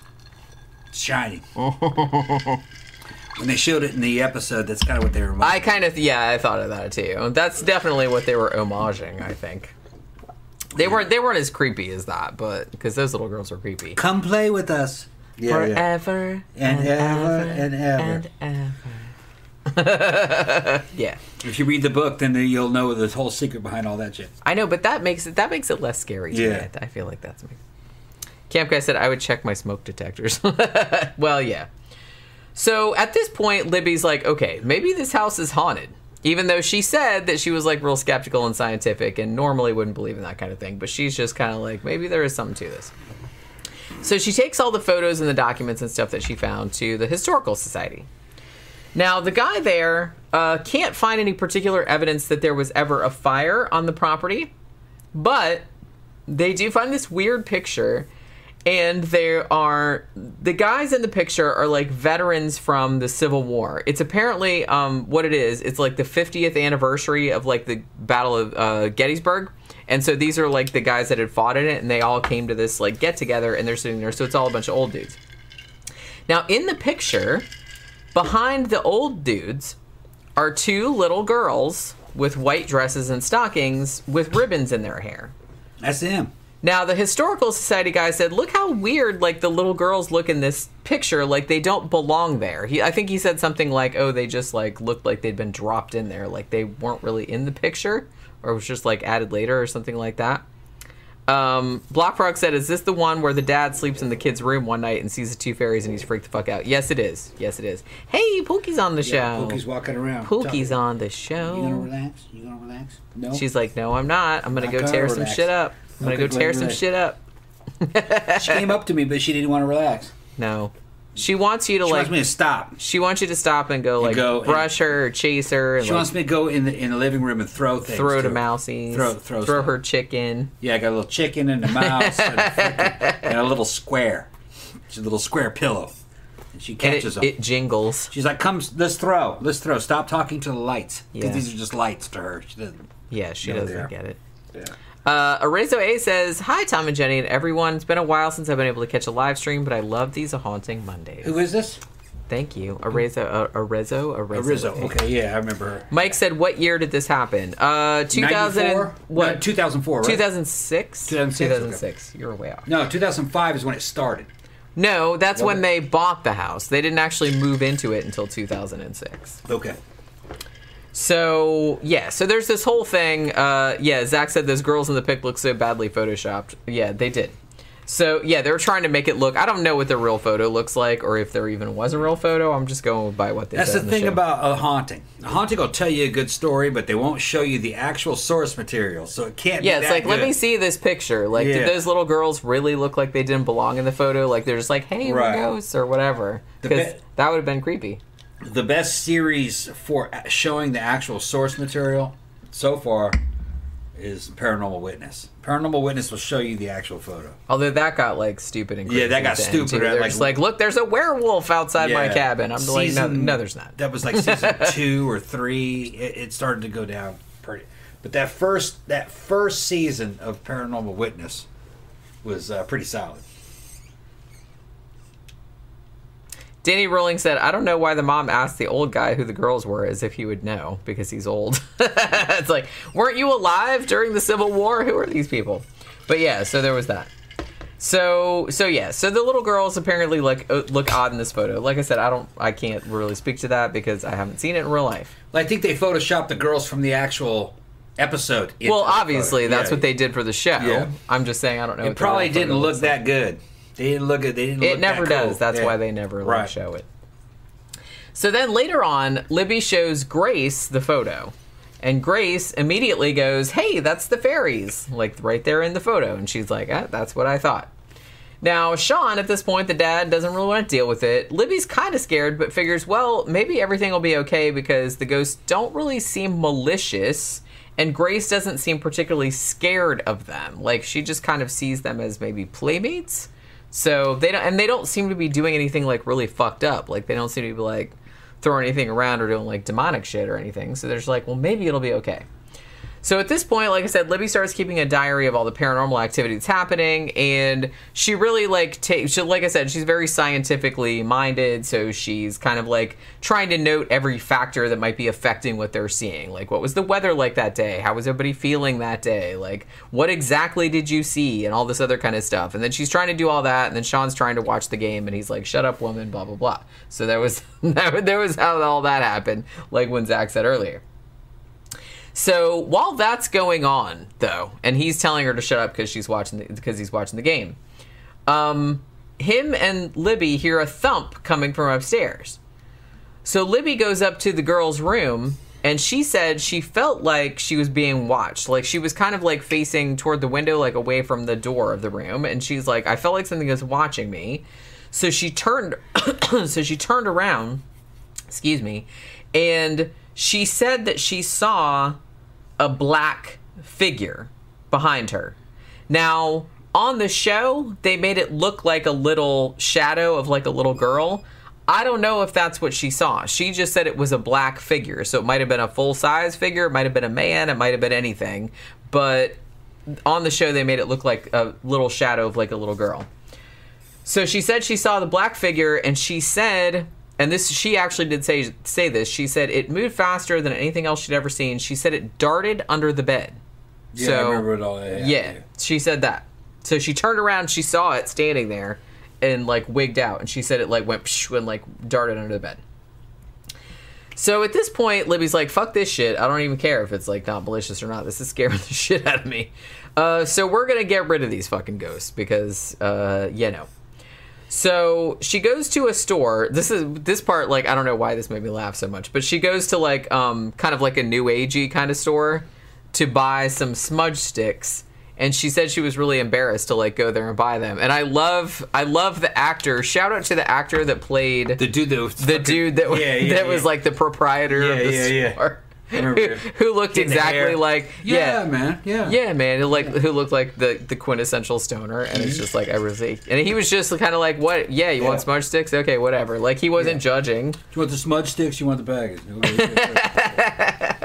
Shining. When they showed it in the episode, that's kind of what they were. I kind of, yeah, I thought of that too. That's definitely what they were homaging, I think. They weren't they weren't as creepy as that, but because those little girls were creepy. Come play with us. Yeah, Forever yeah. And, and ever and ever. And ever. Yeah. If you read the book, then you'll know the whole secret behind all that shit. I know, but that makes it that makes it less scary to yeah. me. I feel like that's me. Camp Guy said I would check my smoke detectors. Well, yeah. So at this point, Libby's like, okay, maybe this house is haunted. Even though she said that she was, like, real skeptical and scientific and normally wouldn't believe in that kind of thing. But she's just kind of like, maybe there is something to this. So she takes all the photos and the documents and stuff that she found to the Historical Society. Now, the guy there uh, can't find any particular evidence that there was ever a fire on the property. But they do find this weird picture. And there are, the guys in the picture are like veterans from the Civil War. It's apparently, um, what it is, it's like the fiftieth anniversary of like the Battle of uh, Gettysburg. And so these are like the guys that had fought in it, and they all came to this like get together, and they're sitting there. So it's all a bunch of old dudes. Now in the picture, behind the old dudes are two little girls with white dresses and stockings with ribbons in their hair. That's them. Now, the Historical Society guy said, look how weird, like, the little girls look in this picture. Like, they don't belong there. He, I think he said something like, oh, they just, like, looked like they'd been dropped in there. Like, they weren't really in the picture. Or it was just, like, added later or something like that. Um, Blockfrog said, is this the one where the dad sleeps in the kid's room one night and sees the two fairies and he's freaked the fuck out? Yes, it is. Yes, it is. Hey, Pookie's on the yeah, show. Pookie's walking around. Pookie's on the show. You gonna relax? You gonna relax? No. She's like, no, I'm not. I'm gonna I go tear relax. some shit up. I'm okay, gonna go tear some relax. shit up. She came up to me, but she didn't want to relax. No. She wants you to, she like... She wants me to stop. She wants you to stop and go, and like, go brush and, her or chase her. And she like, wants me to go in the in the living room and throw things. Throw to to mousies. Throw, throw, throw her chicken. Yeah, I got a little chicken and a mouse and, a and a little square. She's a little square pillow. And she catches and it, them. It jingles. She's like, come, let's throw. Let's throw. Stop talking to the lights. Because yeah. these are just lights to her. She doesn't Yeah, she doesn't there. get it. Yeah. Uh, Arezo A says, "Hi, Tom and Jenny and everyone. It's been a while since I've been able to catch a live stream, but I love these haunting Mondays." Who is this? Thank you. Arezo, uh, Arezo, Arezo. Arezo. Okay, yeah, I remember her. Mike said, "What year did this happen?" Uh, two thousand. ninety-four? What? No, two thousand four, right? two thousand six? two thousand six, two thousand six. You were way off. No, two thousand five is when it started. No, that's Was when it? they bought the house. They didn't actually move into it until two thousand six. Okay. So, yeah, so there's this whole thing. Uh, yeah, Zach said those girls in the pic look so badly photoshopped. Yeah, they did. So, yeah, they were trying to make it look... I don't know what the real photo looks like or if there even was a real photo. I'm just going by what they That's said the in the thing show. about a haunting. A haunting will tell you a good story, but they won't show you the actual source material, so it can't Yeah, be it's that like, let good. me see this picture. Like, Yeah. did those little girls really look like they didn't belong in the photo? Like, they're just like, hey, we're Right. ghosts or whatever. The Because be- that would have been creepy. The best series for showing the actual source material so far is Paranormal Witness. Paranormal Witness will show you the actual photo. Although that got, like, stupid and creepy. Yeah, that got at the end, stupid, too. right? They're Like- just like, look, there's a werewolf outside my Yeah. cabin. I'm like, no, Season- no, there's not. That was like season two or three. It, it started to go down pretty. But that first that first season of Paranormal Witness was uh, pretty solid. Danny Rolling said, I don't know why the mom asked the old guy who the girls were as if he would know because he's old. It's like, weren't you alive during the Civil War? Who are these people? But yeah, so there was that. So, so yeah, so the little girls apparently like uh, look odd in this photo. Like I said, I don't, I can't really speak to that because I haven't seen it in real life. I think they photoshopped the girls from the actual episode. into Well, the obviously, photo. that's Yeah. what they did for the show. Yeah. I'm just saying, I don't know. It what the probably real photo didn't look looks that like. good. They didn't look at. They didn't. It look never that cool. does. That's Yeah. why they never like, Right. show it. So then later on, Libby shows Grace the photo. And Grace immediately goes, hey, that's the fairies. Like, right there in the photo. And she's like, ah, that's what I thought. Now, Sean, at this point, the dad, doesn't really want to deal with it. Libby's kind of scared, but figures, well, maybe everything will be okay because the ghosts don't really seem malicious. And Grace doesn't seem particularly scared of them. Like, she just kind of sees them as maybe playmates. So they don't, and they don't seem to be doing anything like really fucked up. Like they don't seem to be like throwing anything around or doing like demonic shit or anything. So they're just like, well, maybe it'll be okay. So at this point, like I said, Libby starts keeping a diary of all the paranormal activity that's happening, and she really like takes. She, like I said, she's very scientifically minded, so she's kind of like trying to note every factor that might be affecting what they're seeing. Like, what was the weather like that day? How was everybody feeling that day? Like, what exactly did you see? And all this other kind of stuff. And then she's trying to do all that, and then Sean's trying to watch the game, and he's like, "Shut up, woman," blah blah blah. So there was there was how all that happened, like when Zach said earlier. So while that's going on, though, and he's telling her to shut up because she's watching the, because he's watching the game, um, him and Libby hear a thump coming from upstairs. So Libby goes up to the girl's room, and she said she felt like she was being watched. Like she was kind of like facing toward the window, like away from the door of the room, and she's like, I felt like something was watching me. So she turned, so she turned around, excuse me, and she said that she saw a black figure behind her. Now, on the show, they made it look like a little shadow of like a little girl. I don't know if that's what she saw. She just said it was a black figure. So it might have been a full-size figure. It might have been a man. It might have been anything. But on the show, they made it look like a little shadow of like a little girl. So she said she saw the black figure, and she said... And this, she actually did say say this. She said it moved faster than anything else she'd ever seen. She said it darted under the bed. Yeah, so, I remember it all. Yeah, Yeah, yeah. she said that. So she turned around, she saw it standing there, and like wigged out. And she said it like went psh, and like darted under the bed. So at this point, Libby's like, "Fuck this shit. I don't even care if it's like not malicious or not. This is scaring the shit out of me. Uh, so we're gonna get rid of these fucking ghosts because, uh, you know." So she goes to a store. This is this part, like, I don't know why this made me laugh so much, but she goes to like um kind of like a new agey kind of store to buy some smudge sticks, and she said she was really embarrassed to like go there and buy them. And I love I love the actor. Shout out to the actor that played The dude that was the fucking- dude that yeah, yeah, that yeah. was like the proprietor Yeah, of the yeah, yeah. store. I remember Who, it. who looked Getting the exactly hair. like Yeah, man. Yeah. yeah, man. Who like who looked like the, the quintessential stoner, and it's just like I was like, and he was just kind of like, what? Yeah, you Yeah. want smudge sticks? Okay, whatever. Like he wasn't Yeah. judging. Do you want the smudge sticks? You want the bag?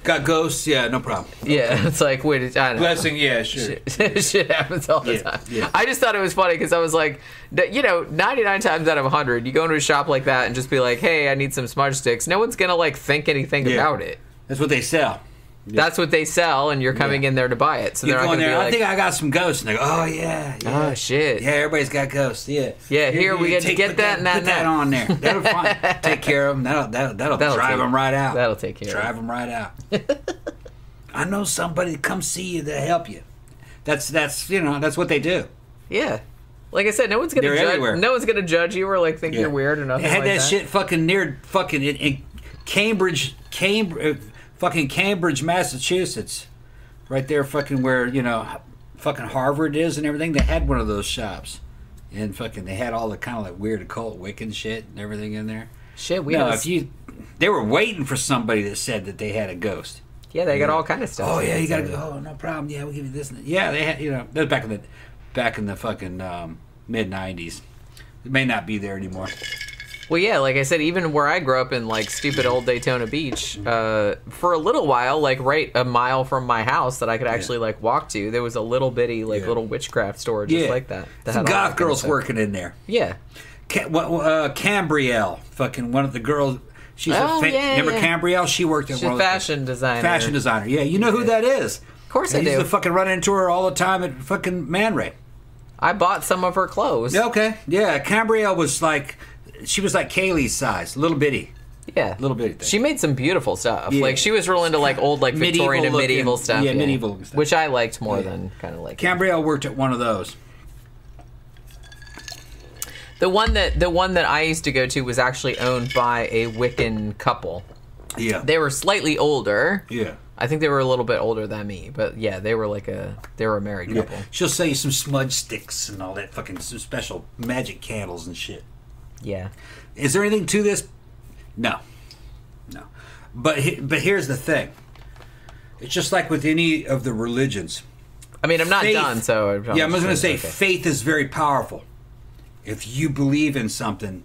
Got ghosts? Yeah, no problem. Yeah, it's like, wait, I don't know. Blessing, yeah, sure. Shit, shit happens all the Yeah, time. yeah. I just thought it was funny because I was like, that- you know, ninety-nine times out of one hundred, you go into a shop like that and just be like, hey, I need some smudge sticks. No one's going to, like, think anything Yeah. about it. That's what they sell. That's what they sell, and you're coming Yeah. in there to buy it. So You they're go not in going to there, be I like, think I got some ghosts. And they go, oh, yeah, yeah. oh, shit. Yeah, everybody's got ghosts. Yeah. Yeah, here, we get to get put that and that Put and that that. on there. That'll fine. Take care of them. That'll, that'll, that'll, That'll drive take- them right out. That'll take care Drive of them right out. I know somebody to come see you to help you. That's, that's you know, that's what they do. Yeah. Like I said, no one's gonna They're judge. everywhere. No one's gonna judge you or like think Yeah. you're weird or nothing They had like that, that. shit fucking near fucking in, in Cambridge, Cambridge, uh, fucking Cambridge, Massachusetts, right there, fucking where you know, fucking Harvard is and everything. They had one of those shops, and fucking they had all the kind of like weird occult Wiccan shit and everything in there. Shit, we No, had a- if you, they were waiting for somebody that said that they had a ghost. yeah, they got all kind of stuff. Oh yeah, you gotta So- go. Oh, no problem. Yeah, we'll give you this. And that. Yeah, they had. You know, that was back in the, back in the fucking um, mid nineties. It may not be there anymore. Well, yeah, like I said, even where I grew up in like stupid old Daytona Beach, uh, for a little while, like right a mile from my house that I could actually like walk to, there was a little bitty like Yeah. little witchcraft store just Yeah, like that. that Some had all that goth kind of girls stuff. working in there. Yeah. Ca- what- uh, Cambrielle, fucking one of the girls. She's Oh, a fa- yeah, remember yeah. Cambrielle? She worked at She's a one of the- fashion designer. fashion designer. Yeah, you know who that is. Of course I used do. to fucking run into her all the time at fucking Man Ray. I bought some of her clothes. Yeah, okay, yeah. Cambrielle was like, she was like Kaylee's size, little bitty. Yeah. Little bitty thing. She made some beautiful stuff. Yeah. Like she was real into like old like Medieval Victorian and looking- medieval stuff. yeah, medieval looking stuff. Which I liked more Yeah. than kind of like Cambrielle worked at one of those. the one that the one that I used to go to was actually owned by a Wiccan couple. Yeah. They were slightly older. yeah. I think they were a little bit older than me, but yeah, they were like a they were a married Yeah. couple. She'll sell you some smudge sticks and all that fucking some special magic candles and shit. Yeah. Is there anything to this? No, no. But he, but here's the thing. It's just like with any of the religions. I mean, I'm not Faith- done, so I'm Yeah, I'm just gonna say okay. faith is very powerful. If you believe in something,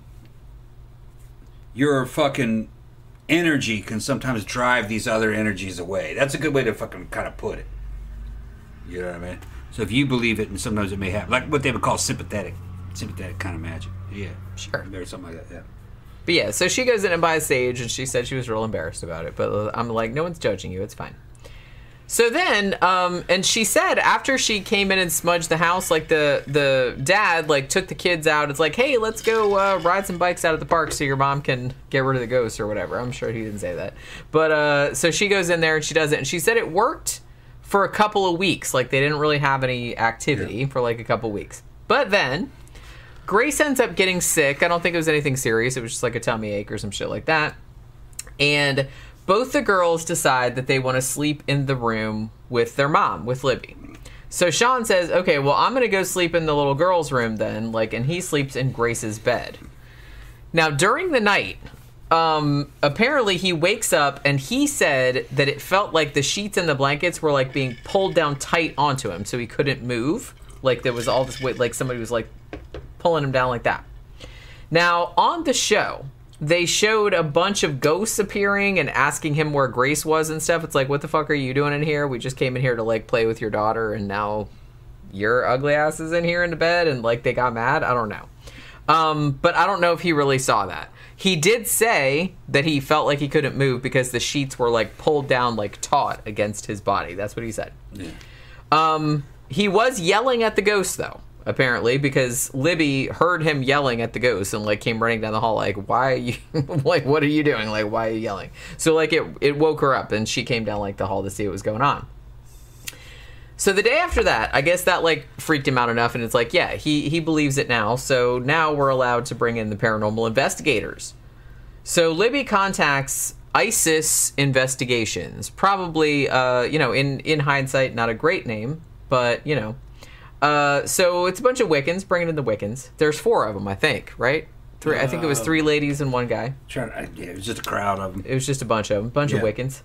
your fucking energy can sometimes drive these other energies away. That's a good way to fucking kind of put it. You know what I mean? So if you believe it, and sometimes it may happen, like what they would call sympathetic, sympathetic kind of magic. Yeah, Sure. there's something like that. Yeah. But yeah, so she goes in and buys sage, and she said she was real embarrassed about it. But uh, I'm like, no one's judging you. It's fine. So then, um, and she said after she came in and smudged the house, like the the dad like took the kids out. It's like, hey, let's go uh, ride some bikes out at the park so your mom can get rid of the ghosts or whatever. I'm sure he didn't say that, but uh, so she goes in there and she does it, and she said it worked for a couple of weeks. Like they didn't really have any activity Yeah. for like a couple weeks, but then Grace ends up getting sick. I don't think it was anything serious. It was just like a tummy ache or some shit like that. And both the girls decide that they want to sleep in the room with their mom, with Libby. So Sean says, okay, well, I'm going to go sleep in the little girl's room then, like, and he sleeps in Grace's bed. Now, during the night, um, apparently he wakes up and he said that it felt like the sheets and the blankets were like being pulled down tight onto him so he couldn't move. Like there was all this weight, like somebody was like pulling him down like that. Now, on the show, they showed a bunch of ghosts appearing and asking him where Grace was and stuff. It's like, what the fuck are you doing in here? We just came in here to like play with your daughter, and now your ugly ass is in here in the bed, and like they got mad. I don't know. Um, but I don't know if he really saw that. He did say that he felt like he couldn't move because the sheets were like pulled down like taut against his body. That's what he said. Yeah. Um, he was yelling at the ghost though, apparently, because Libby heard him yelling at the ghost and like came running down the hall like, why are you like, what are you doing? Like, why are you yelling? So like it, it woke her up and she came down like the hall to see what was going on. So the day after that, I guess that like freaked him out enough, and it's like, yeah, he, he believes it now. So now we're allowed to bring in the paranormal investigators. So Libby contacts ISIS Investigations. Probably, uh, you know, in, in hindsight, not a great name, but, you know. Uh, so it's a bunch of Wiccans, bringing in the Wiccans. There's four of them, I think, right? Three. I think it was three ladies and one guy. Trying to, yeah, it was just a crowd of them. It was just a bunch of them, bunch Yeah. of Wiccans.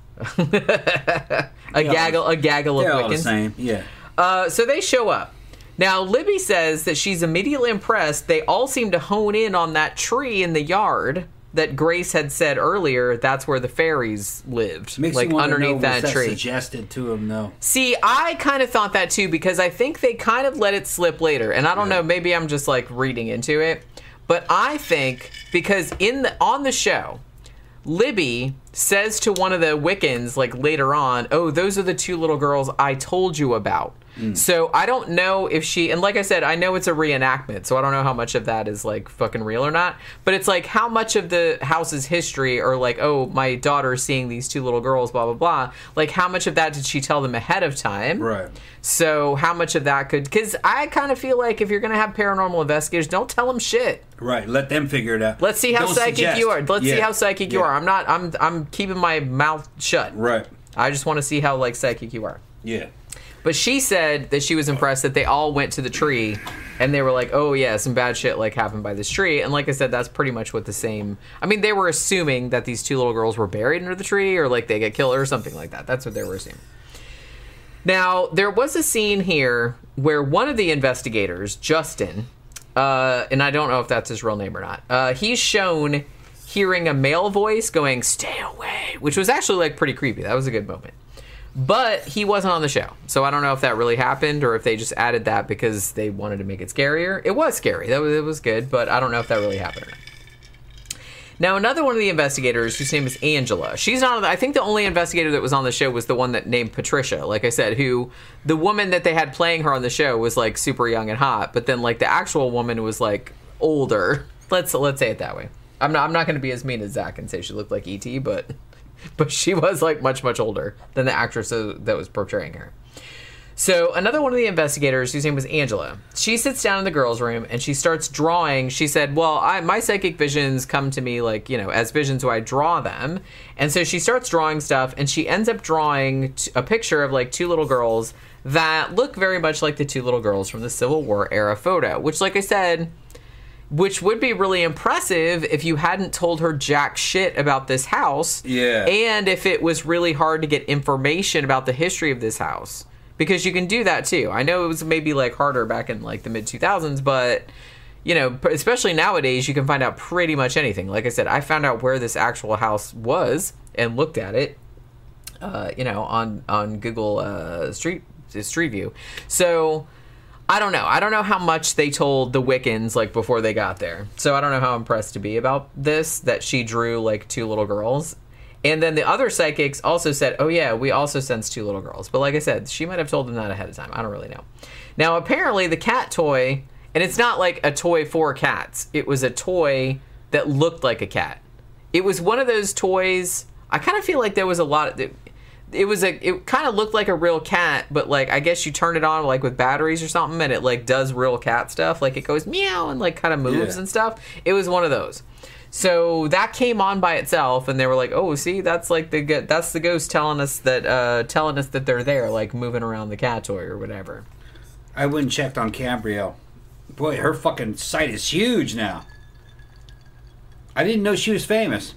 a all- gaggle, a gaggle of They're all the Wiccans. same. Yeah. Uh, so they show up. Now, Libby says that she's immediately impressed. They all seem to hone in on that tree in the yard that Grace had said earlier that's where the fairies lived, Makes like me wanna underneath know, that was that tree. suggested to him, though. See, I kind of thought that too because I think they kind of let it slip later, and I don't Yeah. know, maybe I'm just like reading into it, but I think because in the on the show, Libby says to one of the Wiccans like later on, "Oh, those are the two little girls I told you about." Mm. So I don't know if she, and like I said, I know it's a reenactment, so I don't know how much of that is like fucking real or not. But it's like how much of the house's history, or like, oh, my daughter's seeing these two little girls, blah blah blah. Like, how much of that did she tell them ahead of time? Right. So how much of that could? Because I kind of feel like if you're gonna have paranormal investigators, don't tell them shit. Right. Let them figure it out. Let's see how Don't psychic suggest. you are. Let's Yeah. see how psychic you Yeah. are. I'm not. I'm. I'm keeping my mouth shut. Right. I just want to see how like psychic you are. Yeah. But she said that she was impressed that they all went to the tree, and they were like, "Oh yeah, some bad shit like happened by this tree." And like I said, that's pretty much what the same. I mean, they were assuming that these two little girls were buried under the tree, or like they get killed, or something like that. That's what they were assuming. Now there was a scene here where one of the investigators, Justin, uh, and I don't know if that's his real name or not. Uh, he's shown hearing a male voice going, "Stay away," which was actually like pretty creepy. That was a good moment. But he wasn't on the show, so I don't know if that really happened or if they just added that because they wanted to make it scarier. It was scary. That was, it was good, but I don't know if that really happened or not. Now, another one of the investigators, whose name is Angela. She's not. I think the only investigator that was on the show was the one that named Patricia. Like I said, who the woman that they had playing her on the show was like super young and hot, but then like the actual woman was like older. Let's let's say it that way. I'm not. I'm not going to be as mean as Zach and say she looked like E T, but. But she was, like, much, much older than the actress that was portraying her. So, another one of the investigators, whose name was Angela, she sits down in the girls' room, and she starts drawing. She said, well, I, my psychic visions come to me, like, you know, as visions, so I draw them. And so she starts drawing stuff, and she ends up drawing t- a picture of, like, two little girls that look very much like the two little girls from the Civil War era photo, which, like I said... Which would be really impressive if you hadn't told her jack shit about this house. Yeah. And if it was really hard to get information about the history of this house. Because you can do that too. I know it was maybe like harder back in like the mid two thousands, but you know, especially nowadays, you can find out pretty much anything. Like I said, I found out where this actual house was and looked at it, uh, you know, on, on Google uh, Street Street View. So... I don't know. I don't know how much they told the Wiccans, like, before they got there. So I don't know how impressed to be about this, that she drew, like, two little girls. And then the other psychics also said, oh, yeah, we also sense two little girls. But like I said, she might have told them that ahead of time. I don't really know. Now, apparently, the cat toy, and it's not like a toy for cats. It was a toy that looked like a cat. It was one of those toys... I kind of feel like there was a lot of... It was a. It kind of looked like a real cat, but like I guess you turn it on like with batteries or something, and it like does real cat stuff. Like it goes meow and like kind of moves Yeah. and stuff. It was one of those. So that came on by itself, and they were like, "Oh, see, that's like the go- that's the ghost telling us that uh, telling us that they're there, like moving around the cat toy or whatever." I went and checked on Cambrielle. Boy, her fucking site is huge now. I didn't know she was famous.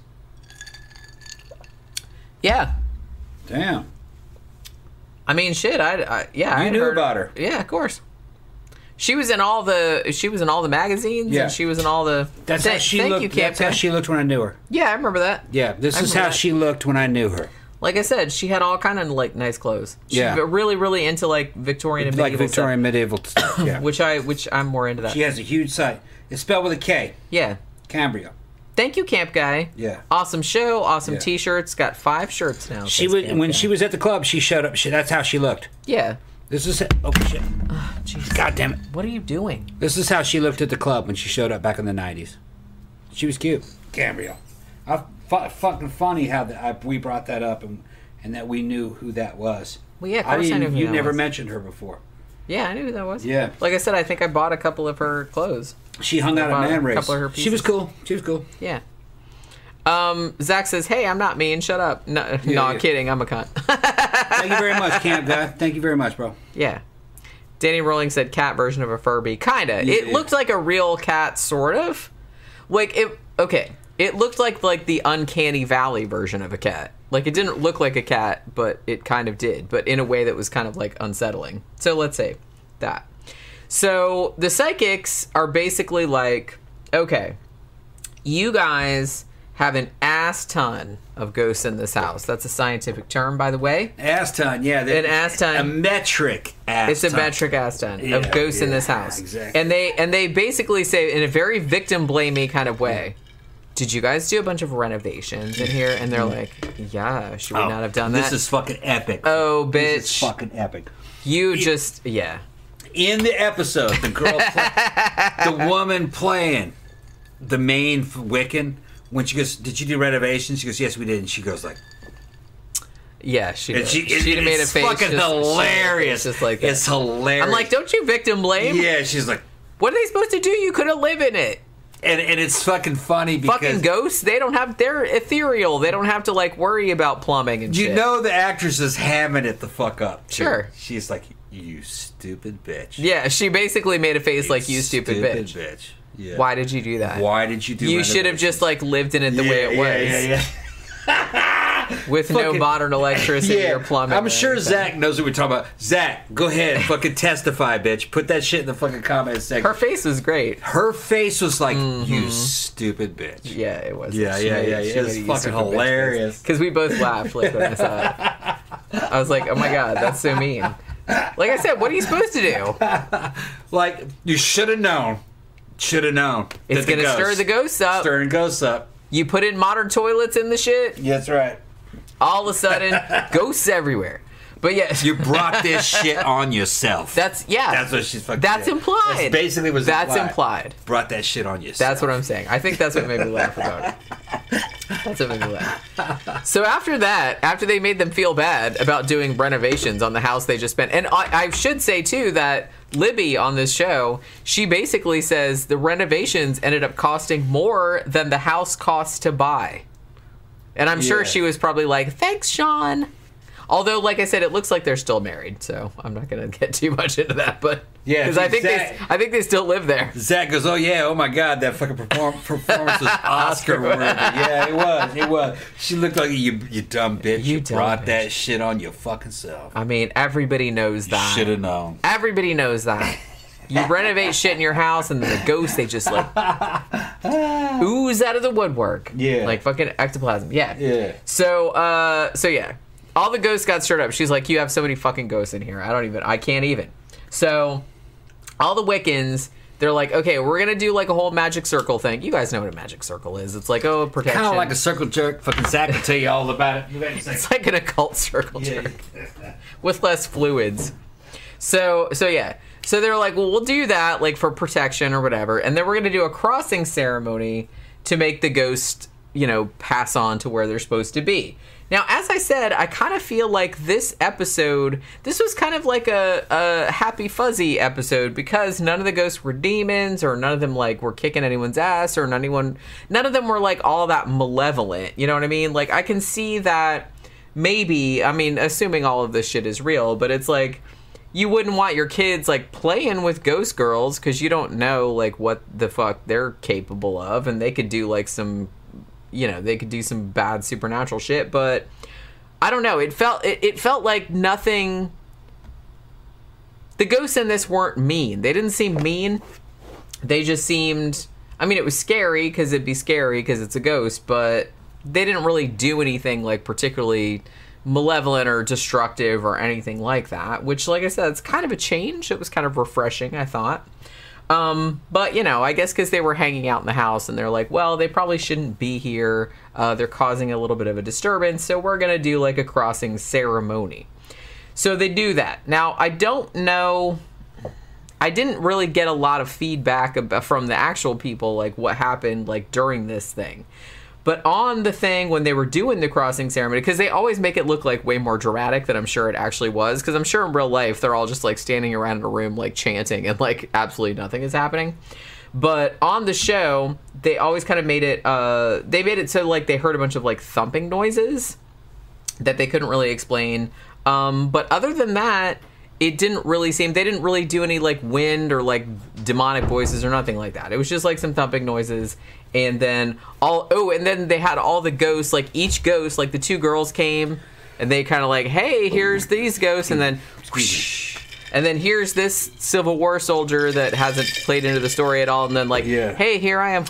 Yeah. Damn. I mean, shit. I, I yeah. You I knew heard, about her. Yeah, of course. She was in all the. She was in all the magazines. Yeah. And she was in all the. That's Th- how she thank looked. You, That's how Camp she looked when I knew her. Yeah, I remember that. Yeah, this I is remember how that. she looked when I knew her. Like I said, she had all kind of like nice clothes. She Yeah. was really, really into like Victorian and Like medieval Victorian medieval stuff. Yeah. stuff, which I, which I'm more into that. She has a huge site. It's spelled with a K. Yeah. Cambrielle. Thank you, Camp Guy. Yeah. Awesome show. Awesome Yeah. T-shirts. Got five shirts now. She says was Camp when Guy. she was at the club. She showed up. She, that's how she looked. Yeah. This is oh shit. Jeez. God damn it. What are you doing? This is how she looked at the club when she showed up back in the nineties. She was cute. Cambrielle. I, fu- fucking funny how the, I, we brought that up and and that we knew who that was. Well, yeah, of I course I, didn't, knew who you that never was. mentioned her before. Yeah, I knew who that was. Yeah. Like I said, I think I bought a couple of her clothes. She hung out at Bought a Man Race. couple of her She was pieces. cool. She was cool. Yeah. Um, Zach says, "Hey, I'm not mean. Shut up." No, no, Yeah, I'm yeah. kidding. I'm a cunt. Thank you very much, Camp Guy. Thank you very much, bro. Yeah. Danny Rolling said cat version of a Furby. Kinda. Yeah, it yeah. looked like a real cat, sort of. Like, it... Okay. It looked like, like, the Uncanny Valley version of a cat. Like, it didn't look like a cat, but it kind of did. But in a way that was kind of, like, unsettling. So, let's say that. So, the psychics are basically like, okay, you guys have an ass ton of ghosts in this house. That's a scientific term, by the way. Ass ton, yeah. An ass ton. A metric ass It's a ton. metric ass ton Yeah, of ghosts in yeah, this house. exactly. And they and they basically say in a very victim blamey kind of way, did you guys do a bunch of renovations in here? And they're like, yeah, should we Oh, not have done that? This is fucking epic. oh, This is bitch. fucking epic. You just, yeah. In the episode, the girl, play, the woman playing the main Wiccan, when she goes, "Did you do renovations?" She goes, "Yes, we did." And she goes like, Yeah, she and did. she, She'd have made a it's face. fucking just, hilarious. Just like that. It's hilarious. I'm like, don't you victim blame? yeah, she's like, What are they supposed to do? You couldn't live in it. and and it's fucking funny because Fucking ghosts, they don't have, they're ethereal. They don't have to like worry about plumbing and you shit. know the actress is hamming it the fuck up. too. Sure. She's like, "You stupid bitch." Yeah, she basically made a face like, you stupid, bitch. bitch. Yeah. Why did you do that? Why did you do? You should have renovations? just like lived in it the way it was. Yeah, yeah, yeah. With no Fucking- modern electricity Yeah, or plumbing. I'm or sure anything. Zach knows what we're talking about. Zach, go ahead, fucking testify, bitch. Put that shit in the fucking comments section. Her face was great. Her face was like, "You stupid bitch." Yeah, it was. Yeah, She yeah, made- yeah, she yeah. made It's a use fucking of her bitch hilarious. Because we both laughed like when I saw it. I was like, oh my god, that's so mean. Like I said, what are you supposed to do? Like, you should have known. Should have known. It's that the gonna stir ghosts- the ghosts up. Stirring ghosts up. You put in modern toilets in the shit, Yeah, that's right. all of a sudden, ghosts everywhere. But yes, You brought this shit on yourself. that's yeah. That's what she's fucking That's said. implied. That's basically what's That's implied. implied. Brought that shit on yourself. That's what I'm saying. I think that's what made me laugh about it. That's what made me laugh. So after that, after they made them feel bad about doing renovations on the house they just spent, and I, I should say too that Libby on this show, she basically says the renovations ended up costing more than the house cost to buy. And I'm sure Yeah. she was probably like, thanks, Sean. Although, like I said, it looks like they're still married, so I'm not gonna get too much into that. But Yeah, because I think they, Zach- I think they still live there. Zach goes, "Oh yeah, oh my god, that fucking perform- performance was Oscar worthy." Yeah, it was, it was. She looked like you, you dumb bitch. You You, dumb brought bitch. that shit on your fucking self. I mean, everybody knows that. Should have known. Everybody knows that. You renovate shit in your house, and the ghosts, they just like ooze out of the woodwork. Yeah. Like fucking ectoplasm. Yeah. Yeah. So, uh, so yeah. All the ghosts got stirred up. She's like, you have so many fucking ghosts in here. I don't even, I can't even. So, all the Wiccans, they're like, okay, we're gonna do like a whole magic circle thing. You guys know what a magic circle is. It's like, oh, protection. Kind of like a circle jerk. Fucking Zach can tell you all about it. It's like an occult circle Yeah. jerk with less fluids. So so yeah. So they're like, well, we'll do that like for protection or whatever, and then we're gonna do a crossing ceremony to make the ghost, you know, pass on to where they're supposed to be. Now, as I said, I kind of feel like this episode, this was kind of like a, a happy fuzzy episode because none of the ghosts were demons or none of them like were kicking anyone's ass or none, anyone, none of them were like all that malevolent. You know what I mean? Like I can see that maybe, I mean, assuming all of this shit is real, but it's like you wouldn't want your kids like playing with ghost girls because you don't know like what the fuck they're capable of, and they could do like some, you know, they could do some bad supernatural shit. But I don't know, it felt it, it felt like nothing. The ghosts in this weren't mean. They didn't seem mean. They just seemed, I mean, it was scary because it'd be scary because it's a ghost, but they didn't really do anything like particularly malevolent or destructive or anything like that, which, like I said, it's kind of a change. It was kind of refreshing, I thought. Um, but, you know, I guess because they were hanging out in the house and they're like, well, they probably shouldn't be here. Uh, they're causing a little bit of a disturbance, so we're going to do like a crossing ceremony. So they do that. Now, I don't know. I didn't really get a lot of feedback about, from the actual people, like what happened like during this thing. But on the thing when they were doing the crossing ceremony, because they always make it look like way more dramatic than I'm sure it actually was, because I'm sure in real life they're all just like standing around in a room like chanting and like absolutely nothing is happening. But on the show, they always kind of made it, uh, they made it so like they heard a bunch of like thumping noises that they couldn't really explain. Um, but other than that, it didn't really seem, they didn't really do any like wind or like demonic voices or nothing like that. It was just like some thumping noises. And then all, oh, and then they had all the ghosts, like each ghost, like the two girls came and they kind of like, hey, here's these ghosts. And then, whoosh, and then here's this Civil War soldier that hasn't played into the story at all. And then like, Yeah. hey, here I am. Whoosh.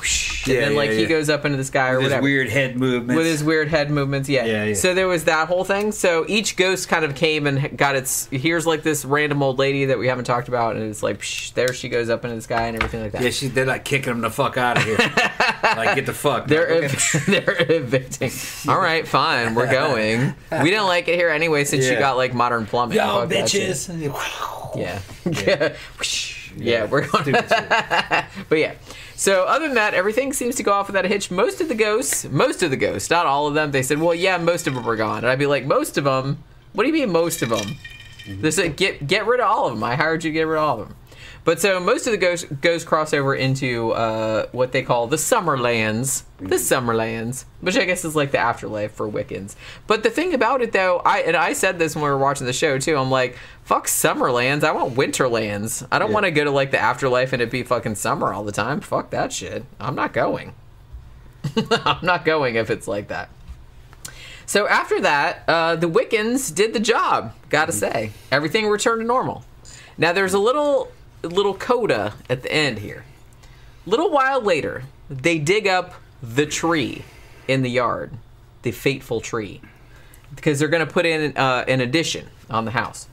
Yeah, and then yeah, like yeah. he goes up into the sky or With his whatever. weird head movements. With his weird head movements, yeah. Yeah, yeah. So there was that whole thing. So each ghost kind of came and got its. Here's like this random old lady that we haven't talked about, and it's like psh, there she goes up into the sky and everything like that. Yeah, she, they're like kicking him the fuck out of here. Like, get the fuck. They're Okay. ev- they're evicting. All right, fine, we're going. We didn't like it here anyway since you Yeah. got like modern plumbing. Yo, Fuck that shit. bitches. Yeah. Yeah. yeah, we're going. Stupid shit. But yeah. So other than that, everything seems to go off without a hitch. Most of the ghosts, most of the ghosts, not all of them, they said, well, yeah, most of them are gone. And I'd be like, most of them? What do you mean most of them? They said, get get rid of all of them. I hired you to get rid of all of them. But so most of the ghosts, ghosts cross over into uh, what they call the Summerlands. The Summerlands, which I guess is like the afterlife for Wiccans. But the thing about it, though, I and I said this when we were watching the show, too. I'm like, fuck Summerlands. I want Winterlands. I don't Yeah. want to go to like the afterlife and it be fucking summer all the time. Fuck that shit. I'm not going. I'm not going if it's like that. So after that, uh, the Wiccans did the job, gotta say. Everything returned to normal. Now there's a little little coda at the end here. Little while later, they dig up the tree in the yard, the fateful tree, because they're going to put in uh, an addition on the house.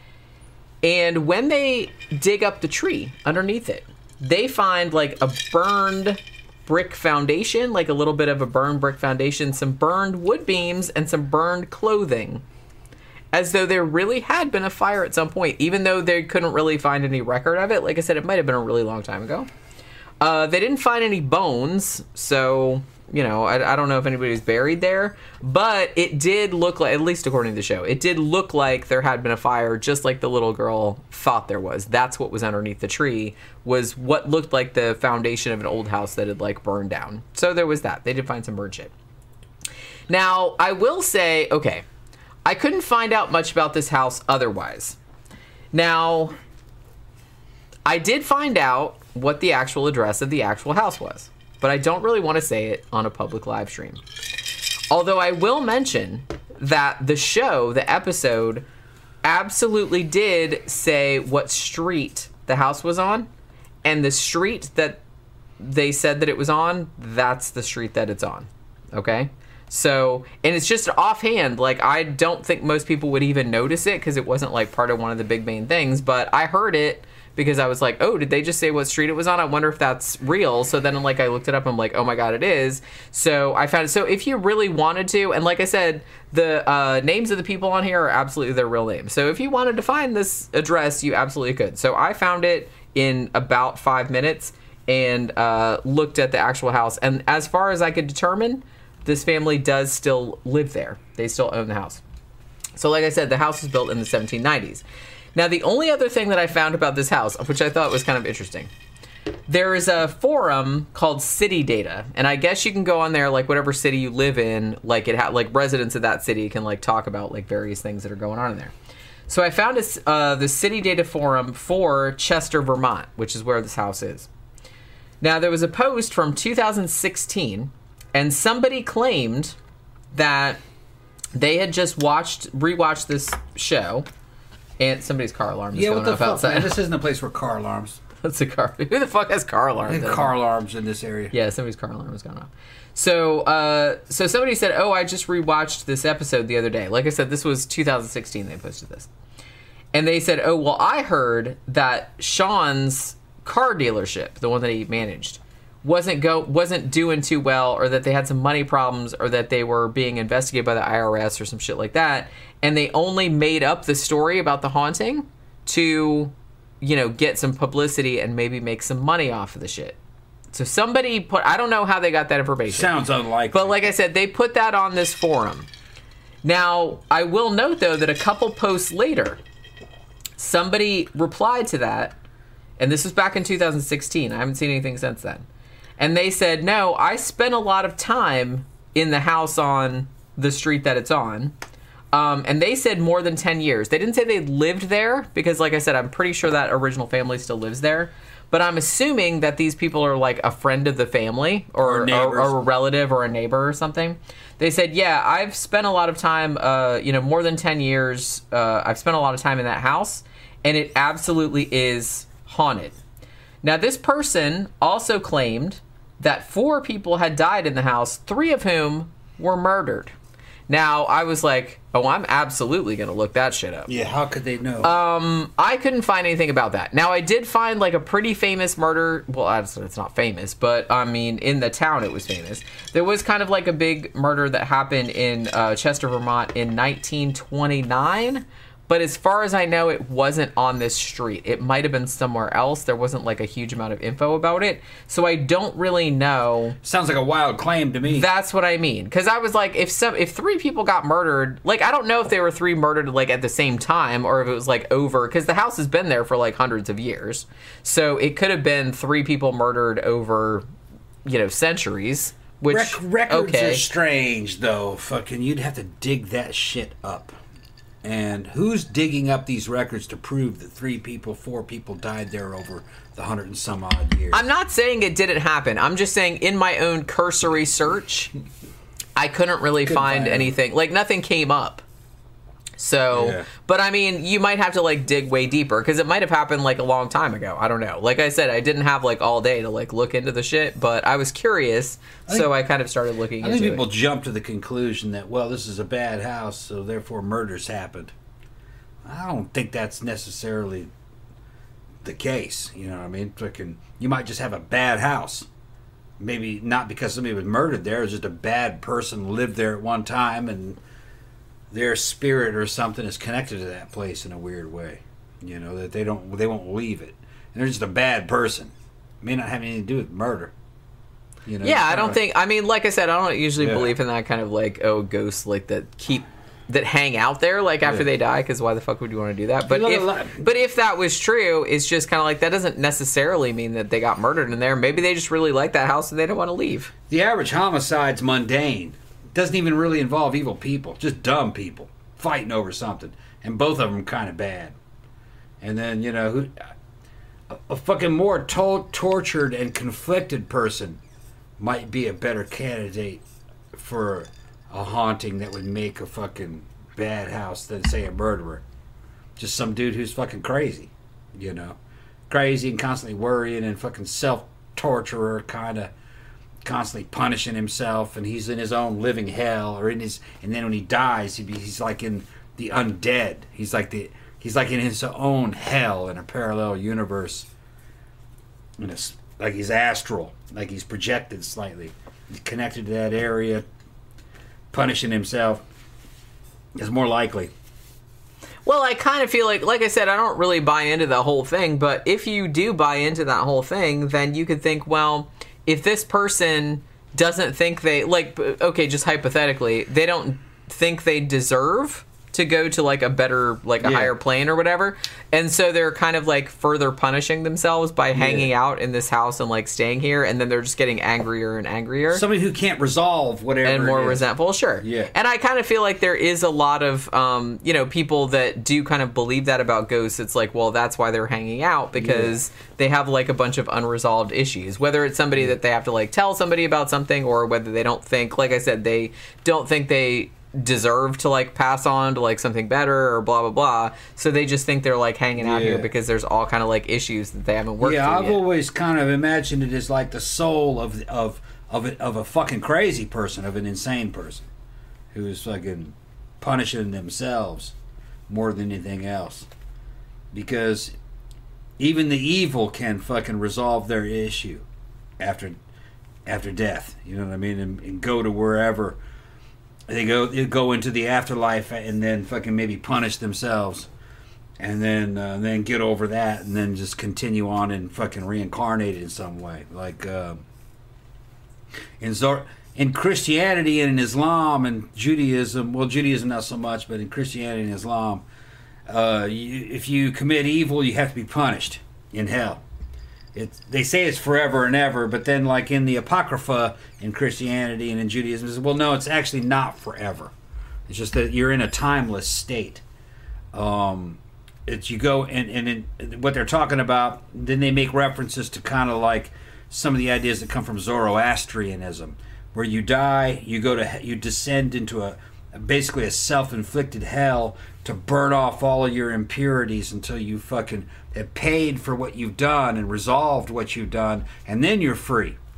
And when they dig up the tree underneath it, they find like a burned brick foundation, like a little bit of a burned brick foundation, some burned wood beams, and some burned clothing. As though there really had been a fire at some point, even though they couldn't really find any record of it. Like I said, it might have been a really long time ago. Uh, they didn't find any bones, so, you know, I, I don't know if anybody's buried there. But it did look like, at least according to the show, it did look like there had been a fire, just like the little girl thought there was. That's what was underneath the tree, was what looked like the foundation of an old house that had, like, burned down. So there was that. They did find some burned shit. Now, I will say, okay, I couldn't find out much about this house otherwise. Now, I did find out what the actual address of the actual house was, but I don't really want to say it on a public live stream. Although I will mention that the show, the episode, absolutely did say what street the house was on, and the street that they said that it was on, that's the street that it's on. Okay? So, and it's just offhand, like, I don't think most people would even notice it because it wasn't, like, part of one of the big main things, but I heard it because I was like, oh, did they just say what street it was on? I wonder if that's real. So then, like, I looked it up and I'm like, oh my God, it is. So I found it. So if you really wanted to, and like I said, the uh, names of the people on here are absolutely their real names. So if you wanted to find this address, you absolutely could. So I found it in about five minutes and uh, looked at the actual house. And as far as I could determine, this family does still live there. They still own the house. So like I said, the house was built in the seventeen nineties. Now, the only other thing that I found about this house, which I thought was kind of interesting, there is a forum called City Data, and I guess you can go on there, like, whatever city you live in, like, it ha- like residents of that city can, like, talk about, like, various things that are going on in there. So I found a, uh, the City Data forum for Chester, Vermont, which is where this house is. Now, there was a post from two thousand sixteen, and somebody claimed that they had just watched, rewatched this show, and somebody's car alarm is Yeah, going what the off fuck? outside. Man, this isn't a place for car alarms. That's a car. Who the fuck has car alarms? There are car alarms in this area. Yeah, somebody's car alarm was going off. So, uh, so somebody said, "Oh, I just rewatched this episode the other day." Like I said, this was two thousand sixteen. They posted this, and they said, "Oh, well, I heard that Sean's car dealership, the one that he managed, wasn't go wasn't doing too well, or that they had some money problems, or that they were being investigated by the I R S or some shit like that, and they only made up the story about the haunting to, you know, get some publicity and maybe make some money off of the shit." So somebody put, I don't know how they got that information. Sounds unlikely. But like I said, they put that on this forum. Now, I will note, though, that a couple posts later, somebody replied to that, and this was back in two thousand sixteen. I haven't seen anything since then. And they said, "No, I spent a lot of time in the house on the street that it's on." Um, and they said more than ten years. They didn't say they lived there because, like I said, I'm pretty sure that original family still lives there. But I'm assuming that these people are like a friend of the family or, Or or, neighbors. or a relative or a neighbor or something. They said, yeah, I've spent a lot of time, uh, you know, more than ten years. Uh, I've spent a lot of time in that house, and it absolutely is haunted. Now, this person also claimed that four people had died in the house, three of whom were murdered. Now, I was like, oh, I'm absolutely going to look that shit up. Yeah, how could they know? Um, I couldn't find anything about that. Now, I did find, like, a pretty famous murder. Well, it's, it's not famous, but, I mean, in the town it was famous. There was kind of, like, a big murder that happened in uh, Chester, Vermont in nineteen twenty-nine. But as far as I know, it wasn't on this street. It might have been somewhere else. There wasn't, like, a huge amount of info about it. So I don't really know. Sounds like a wild claim to me. That's what I mean. Because I was like, if some, if three people got murdered, like, I don't know if they were three murdered, like, at the same time, or if it was, like, over. Because the house has been there for, like, hundreds of years. So it could have been three people murdered over, you know, centuries. Which, Rec- records okay. are strange, though. Fucking, you'd have to dig that shit up. And who's digging up these records to prove that three people, four people died there over the hundred and some odd years? I'm not saying it didn't happen. I'm just saying in my own cursory search, I couldn't really Couldn't find find anything. Like, nothing came up. So, Yeah. but I mean, you might have to, like, dig way deeper, because it might have happened, like, a long time ago. I don't know. Like I said, I didn't have, like, all day to, like, look into the shit, but I was curious, I think- so I kind of started looking I think into people it. jump to the conclusion that, well, this is a bad house, so therefore murders happened. I don't think that's necessarily the case. You know what I mean? Fucking, you might just have a bad house. Maybe not because somebody was murdered there. It was just a bad person lived there at one time, and their spirit or something is connected to that place in a weird way. You know, that they don't, they won't leave it. And they're just a bad person. It may not have anything to do with murder. You know, Yeah, I kinda- don't think, I mean, like I said, I don't usually Yeah. believe in that kind of, like, oh, ghosts, like, that keep, that hang out there, like, after Yeah. they die, because why the fuck would you want to do that? But look if, a lot- but if that was true, it's just kind of like, that doesn't necessarily mean that they got murdered in there. Maybe they just really like that house and they don't want to leave. The average homicide's mundane. Doesn't even really involve evil people. Just dumb people fighting over something. And both of them kind of bad. And then, you know, who, a, a fucking more to- tortured and conflicted person might be a better candidate for a haunting that would make a fucking bad house than, say, a murderer. Just some dude who's fucking crazy, you know. Crazy and constantly worrying and fucking self-torturer, kind of constantly punishing himself, and he's in his own living hell, or in his, and then when he dies, he, he's like in the undead. He's like the, he's like in his own hell in a parallel universe. And it's like he's astral, like he's projected slightly, he's connected to that area, punishing himself. Is more likely. Well, I kind of feel like, like I said, I don't really buy into the whole thing, but if you do buy into that whole thing, then you could think, well, if this person doesn't think they, like, okay, just hypothetically, they don't think they deserve to go to, like, a better, like, a Yeah. higher plane or whatever, and so they're kind of, like, further punishing themselves by hanging Yeah. out in this house and, like, staying here, and then they're just getting angrier and angrier. Somebody who can't resolve whatever And more it is. resentful, sure. Yeah. And I kind of feel like there is a lot of, um, you know, people that do kind of believe that about ghosts. It's like, well, that's why they're hanging out, because they have, like, a bunch of unresolved issues. Whether it's somebody that they have to, like, tell somebody about something, or whether they don't think, like I said, they don't think they deserve to, like, pass on to, like, something better, or blah blah blah, so they just think they're, like, hanging out Yeah. here because there's all kind of, like, issues that they haven't worked Yeah, through I've yet. always kind of imagined it as like the soul of of of a, of a fucking crazy person, of an insane person, who is fucking punishing themselves more than anything else, because even the evil can fucking resolve their issue after after death. You know what I mean? And, and go to wherever they go. They go into the afterlife and then fucking maybe punish themselves. And then, uh, then get over that, and then just continue on and fucking reincarnate in some way, like uh, in Zor- in Christianity and in Islam and Judaism. Well, Judaism not so much, but in Christianity and Islam, uh, you, if you commit evil, you have to be punished in hell. It's, they say it's forever and ever, but then, like in the Apocrypha in Christianity and in Judaism, it's, well, no, it's actually not forever. It's just that you're in a timeless state. Um, it's you go and and in, what they're talking about. Then they make references to kind of like some of the ideas that come from Zoroastrianism, where you die, you go to you descend into a basically a self-inflicted hell to burn off all of your impurities until you fucking have paid for what you've done and resolved what you've done, and then you're free.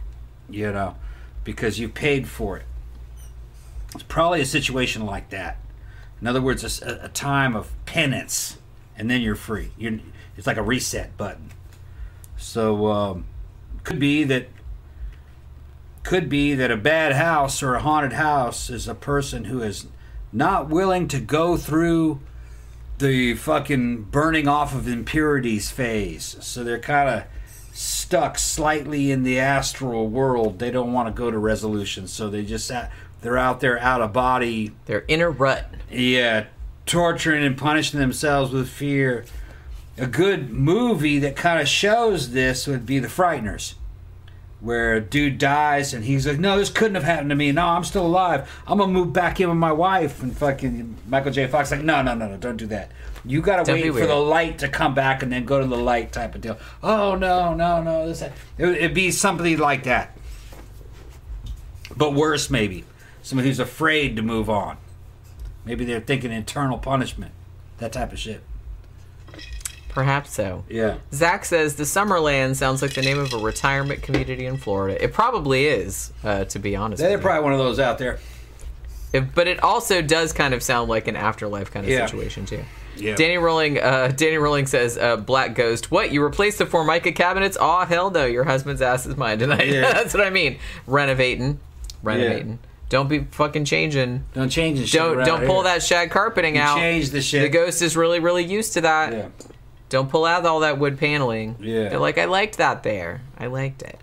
you know, because you paid for it. It's probably a situation like that. In other words, a, a time of penance, and then you're free. You're, it's like a reset button. So, um, could be that could be that a bad house or a haunted house is a person who is not willing to go through the fucking burning off of impurities phase. So they're kind of stuck slightly in the astral world. They don't want to go to resolution, so they just they're out there out of body. They're in a rut. Yeah, torturing and punishing themselves with fear. A good movie that kind of shows this would be The Frighteners, where a dude dies and he's like, no, this couldn't have happened to me. No, I'm still alive. I'm going to move back in with my wife. And fucking Michael J. Fox like, no, no, no, no, don't do that. You got to wait for the light to come back and then go to the light type of deal. Oh, no, no, no. This, it, it'd be something like that. But worse, maybe. Someone who's afraid to move on. Maybe they're thinking eternal punishment. That type of shit. Perhaps so. Yeah. Zach says, the Summerland sounds like the name of a retirement community in Florida. It probably is, uh, to be honest They're with you. probably one of those out there. If, but it also does kind of sound like an afterlife kind of Yeah. situation, too. Yeah. Danny Rolling uh, Danny Rolling says, uh, Black Ghost, what, you replaced the Formica cabinets? Aw, hell no, your husband's ass is mine tonight. Yeah. That's what I mean. Renovating. Renovating. Yeah. Don't be fucking changing. Don't change the shit Don't, around don't pull here. that shag carpeting You out. change the shit. The ghost is really, really used to that. Yeah. Don't pull out all that wood paneling. Yeah. They're like, I liked that there. I liked it.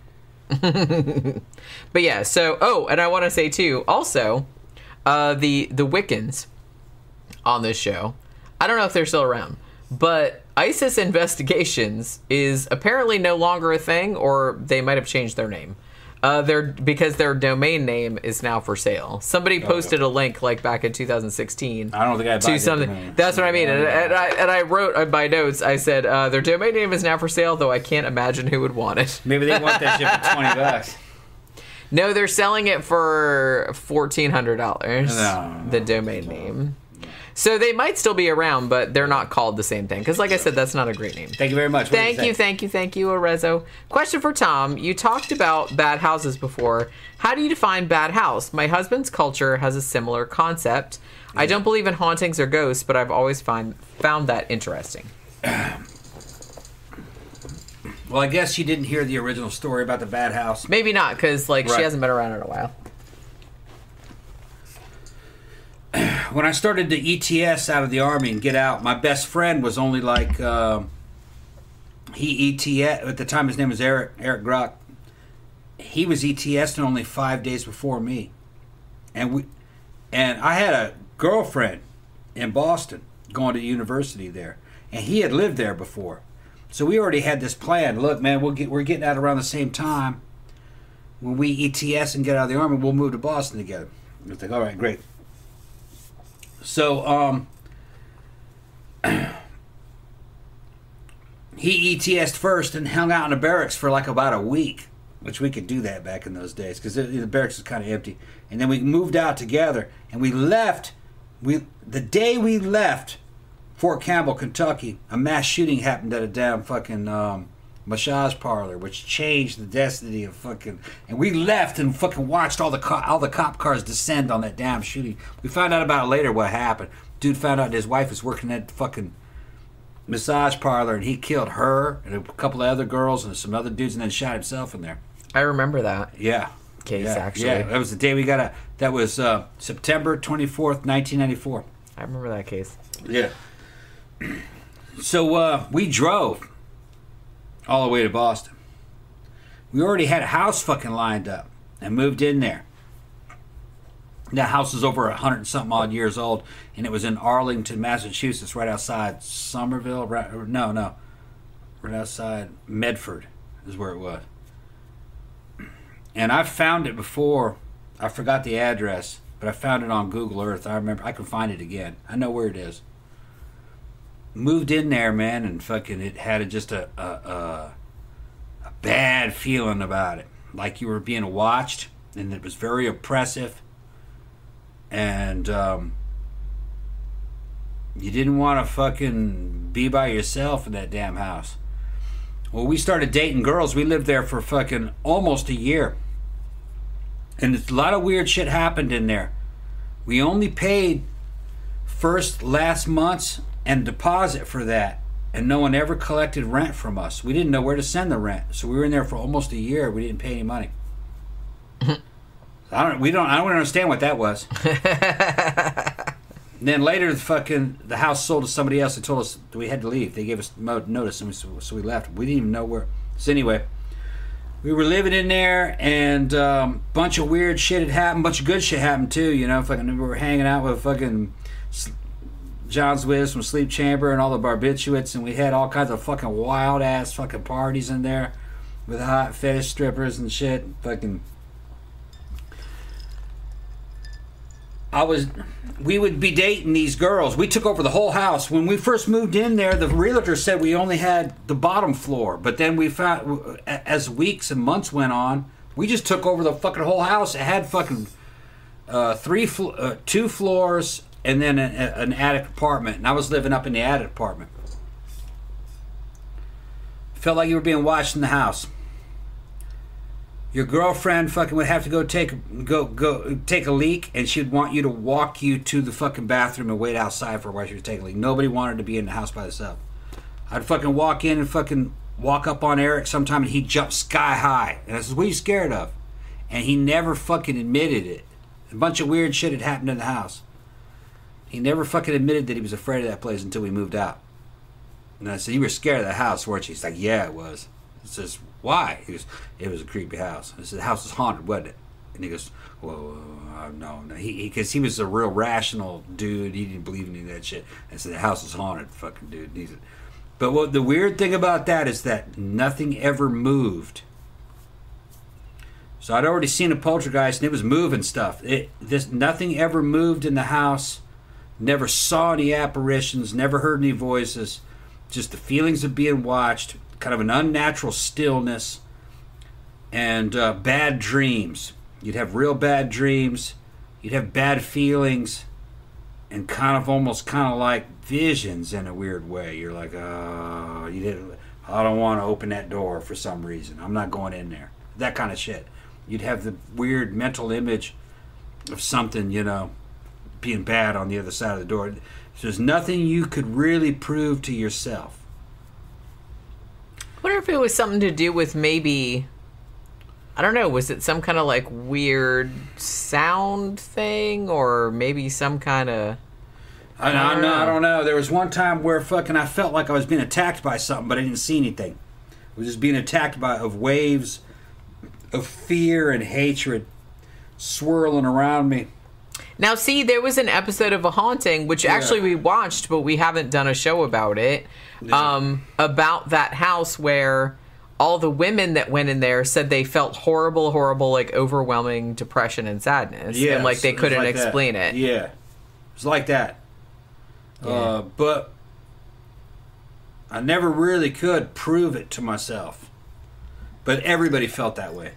But yeah, so, oh, and I want to say, too, also, uh, the, the Wiccans on this show, I don't know if they're still around, but ISIS Investigations is apparently no longer a thing, or they might have changed their name. Uh, they're because their domain name is now for sale. Somebody posted oh, a link like back in two thousand sixteen. I don't think I to something. That's what I mean. And, and I and I wrote on my notes. I said uh, their domain name is now for sale, though I can't imagine who would want it. Maybe they want that shit for twenty bucks. No, they're selling it for fourteen hundred dollars. No. The domain name. So they might still be around, but they're not called the same thing. Because, like I said, that's not a great name. Thank you very much. What Thank you, thank you, thank you, Arezzo. Question for Tom. You talked about bad houses before. How do you define bad house? My husband's culture has a similar concept. Yeah. I don't believe in hauntings or ghosts, but I've always find, found that interesting. Well, I guess you didn't hear the original story about the bad house. Maybe not, because like Right. she hasn't been around in a while. When I started to E T S out of the Army and get out, my best friend was only like, uh, he E T S, at the time his name was Eric, Eric Grock. He was E T S'd only five days before me. And we, and I had a girlfriend in Boston going to university there. And he had lived there before. So we already had this plan. Look, man, we'll get, we're getting out around the same time. When we E T S and get out of the Army, we'll move to Boston together. I was like, all right, great. So, um, he E T S'd first and hung out in the barracks for like about a week, which we could do that back in those days because the, the barracks was kind of empty. And then we moved out together and we left. We the day we left Fort Campbell, Kentucky, a mass shooting happened at a damn fucking um, massage parlor, which changed the destiny of fucking. And we left and fucking watched all the co- all the cop cars descend on that damn shooting. We found out about it later what happened. Dude found out his wife was working at fucking massage parlor, and he killed her and a couple of other girls and some other dudes, and then shot himself in there. I remember that Yeah. case, yeah. actually. Yeah, that was the day we got a. That was uh, September twenty-fourth, nineteen ninety-four. I remember that case. Yeah. So uh, we drove all the way to Boston. We already had a house fucking lined up and moved in there. That house is over a hundred and something odd years old, and it was in Arlington, Massachusetts, right outside Somerville. Right, no, no, right outside Medford is where it was. And I found it before. I forgot the address, but I found it on Google Earth. I remember. I can find it again. I know where it is. Moved in there, man, and fucking it had just a a, a a bad feeling about it, like you were being watched, and it was very oppressive. And um, you didn't want to fucking be by yourself in that damn house. Well, we started dating girls. We lived there for fucking almost a year. And a lot of weird shit happened in there. We only paid first, last month's and deposit for that. And no one ever collected rent from us. We didn't know where to send the rent. So we were in there for almost a year. We didn't pay any money. I don't. We don't. I don't understand what that was. And then later, the fucking the house sold to somebody else. They told us that we had to leave. They gave us notice, and we, so we left. We didn't even know where. So anyway, we were living in there, and a um, bunch of weird shit had happened. Bunch of good shit happened too. You know, fucking we were hanging out with fucking John's Wiz from Sleep Chamber and all the barbiturates, and we had all kinds of fucking wild ass fucking parties in there with hot fetish strippers and shit. Fucking. I was, we would be dating these girls. We took over the whole house. When we first moved in there, the realtor said we only had the bottom floor. But then we found, as weeks and months went on, we just took over the fucking whole house. It had fucking uh, three, fl- uh, two floors and then a, a, an attic apartment. And I was living up in the attic apartment. Felt like you were being watched in the house. Your girlfriend fucking would have to go take go go take a leak, and she'd want you to walk you to the fucking bathroom and wait outside for her while she was taking a leak. Nobody wanted to be in the house by herself. I'd fucking walk in and fucking walk up on Eric sometime, and he'd jump sky high. And I said, "What are you scared of?" And he never fucking admitted it. A bunch of weird shit had happened in the house. He never fucking admitted that he was afraid of that place until we moved out. And I said, "You were scared of that house, weren't you?" He's like, "Yeah, it was." He says, "Why?" He goes, "It was a creepy house." I said, "The house is haunted, wasn't it?" And he goes, "Well, uh, no, no." He because he, he was a real rational dude. He didn't believe in any of that shit. I said, "The house is haunted, fucking dude." And he said, but what the weird thing about that is that nothing ever moved. So I'd already seen a poltergeist, and it was moving stuff. It this nothing ever moved in the house. Never saw any apparitions. Never heard any voices. Just the feelings of being watched. Kind of an unnatural stillness and uh, bad dreams. You'd have real bad dreams. You'd have bad feelings and kind of almost kind of like visions in a weird way. You're like, oh, you didn't, I don't want to open that door for some reason. I'm not going in there. That kind of shit. You'd have the weird mental image of something, you know, being bad on the other side of the door. So there's nothing you could really prove to yourself. I wonder if it was something to do with maybe, I don't know, was it some kind of like weird sound thing or maybe some kind of... I, I, don't know, I don't know. There was one time where fucking I felt like I was being attacked by something, but I didn't see anything. I was just being attacked by of waves of fear and hatred swirling around me. Now, see, there was an episode of A Haunting, which yeah. actually we watched, but we haven't done a show about it, yeah. um, about that house where all the women that went in there said they felt horrible, horrible, like overwhelming depression and sadness. Yeah, and like they couldn't like explain that. it. Yeah. It was like that. Yeah. Uh, but I never really could prove it to myself. But everybody felt that way.